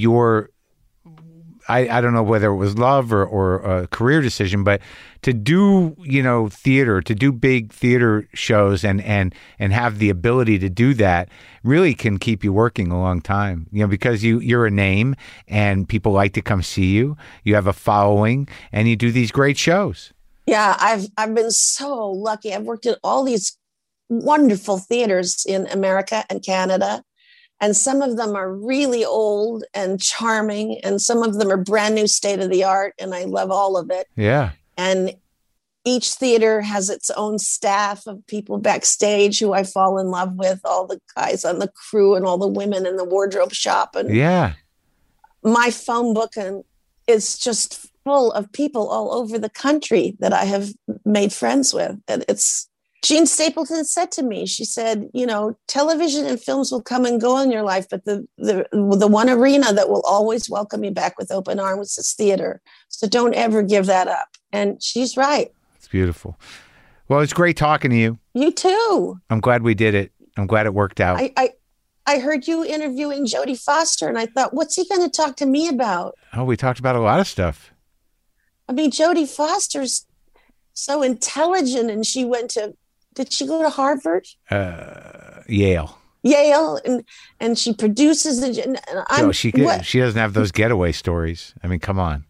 [SPEAKER 3] I don't know whether it was love or a career decision, but to do, theater, to do big theater shows and have the ability to do that really can keep you working a long time, because you're a name and people like to come see you. You have a following and you do these great shows.
[SPEAKER 4] Yeah, I've been so lucky. I've worked at all these wonderful theaters in America and Canada. And some of them are really old and charming, and some of them are brand new, state of the art, and I love all of it.
[SPEAKER 3] Yeah.
[SPEAKER 4] And each theater has its own staff of people backstage who I fall in love with, all the guys on the crew and all the women in the wardrobe shop. And
[SPEAKER 3] yeah,
[SPEAKER 4] my phone book is just full of people all over the country that I have made friends with. And Jean Stapleton said to me, she said, television and films will come and go in your life, but the one arena that will always welcome you back with open arms is theater. So don't ever give that up. And she's right.
[SPEAKER 3] It's beautiful. Well, it's great talking to you.
[SPEAKER 4] You too.
[SPEAKER 3] I'm glad we did it. I'm glad it worked out.
[SPEAKER 4] I heard you interviewing Jodie Foster, and I thought, what's he going to talk to me about?
[SPEAKER 3] Oh, we talked about a lot of stuff.
[SPEAKER 4] I mean, Jodie Foster's so intelligent, and she went to, did she go to Harvard?
[SPEAKER 3] Yale,
[SPEAKER 4] and she produces it. And
[SPEAKER 3] she doesn't have those getaway stories. I mean, come on.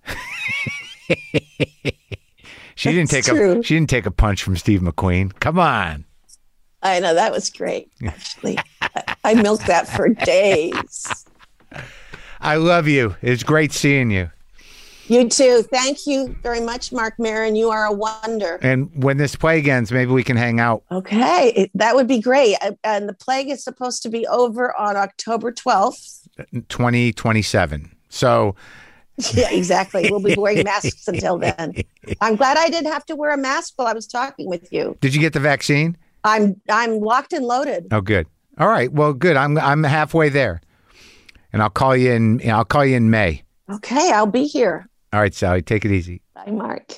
[SPEAKER 3] She didn't take a punch from Steve McQueen. Come on.
[SPEAKER 4] I know, that was great. Actually, I milked that for days.
[SPEAKER 3] I love you. It's great seeing you.
[SPEAKER 4] You too. Thank you very much, Marc Maron. You are a wonder.
[SPEAKER 3] And when this plague ends, maybe we can hang out.
[SPEAKER 4] Okay. That would be great. And the plague is supposed to be over on October 12th.
[SPEAKER 3] 2027. So...
[SPEAKER 4] Yeah, exactly. We'll be wearing masks until then. I'm glad I didn't have to wear a mask while I was talking with you.
[SPEAKER 3] Did you get the vaccine?
[SPEAKER 4] I'm locked and loaded.
[SPEAKER 3] Oh, good. All right. Well, good. I'm halfway there. And I'll call you in May.
[SPEAKER 4] Okay, I'll be here.
[SPEAKER 3] All right, Sally, take it easy.
[SPEAKER 4] Bye, Mark.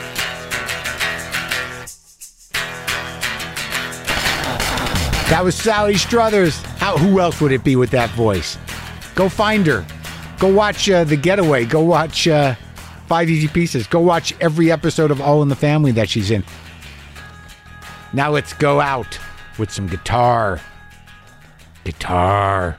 [SPEAKER 3] That was Sally Struthers. Who else would it be with that voice? Go find her. Go watch The Getaway. Go watch 5 Easy Pieces. Go watch every episode of All in the Family that she's in. Now let's go out with some guitar. Guitar.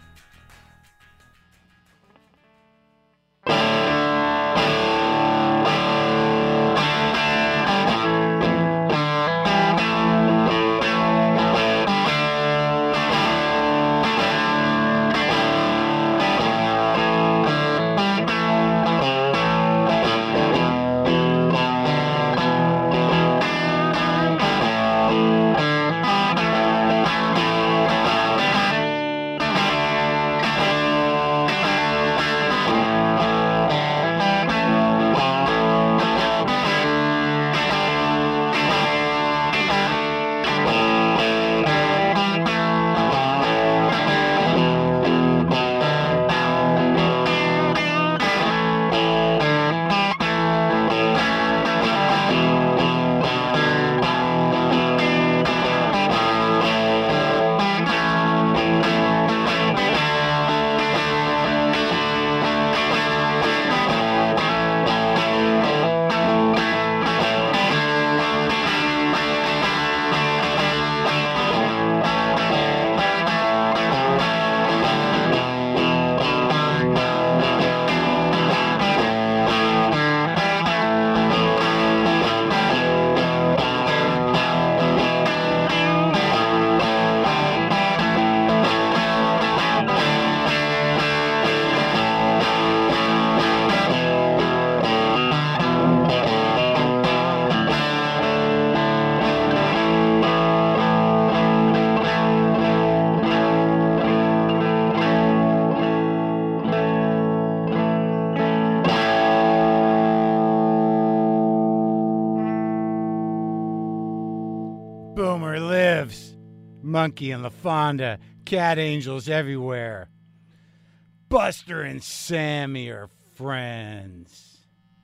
[SPEAKER 3] Monkey and LaFonda, cat angels everywhere. Buster and Sammy are friends.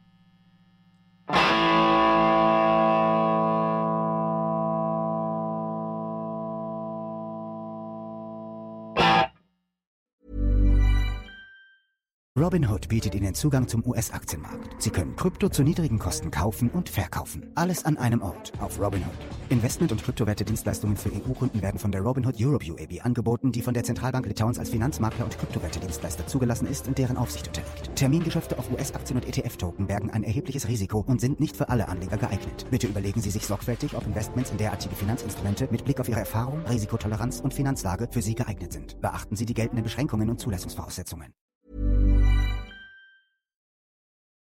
[SPEAKER 1] Robinhood bietet Ihnen Zugang zum US-Aktienmarkt. Sie können Krypto zu niedrigen Kosten kaufen und verkaufen. Alles an einem Ort auf Robinhood. Investment- und Kryptowerte-Dienstleistungen für EU-Kunden werden von der Robinhood Europe UAB angeboten, die von der Zentralbank Litauens als Finanzmakler und Kryptowerte-Dienstleister zugelassen ist und deren Aufsicht unterliegt. Termingeschäfte auf US-Aktien und ETF-Token bergen ein erhebliches Risiko und sind nicht für alle Anleger geeignet. Bitte überlegen Sie sich sorgfältig, ob Investments in derartige Finanzinstrumente mit Blick auf Ihre Erfahrung, Risikotoleranz und Finanzlage für Sie geeignet sind. Beachten Sie die geltenden Beschränkungen und Zulassungsvoraussetzungen.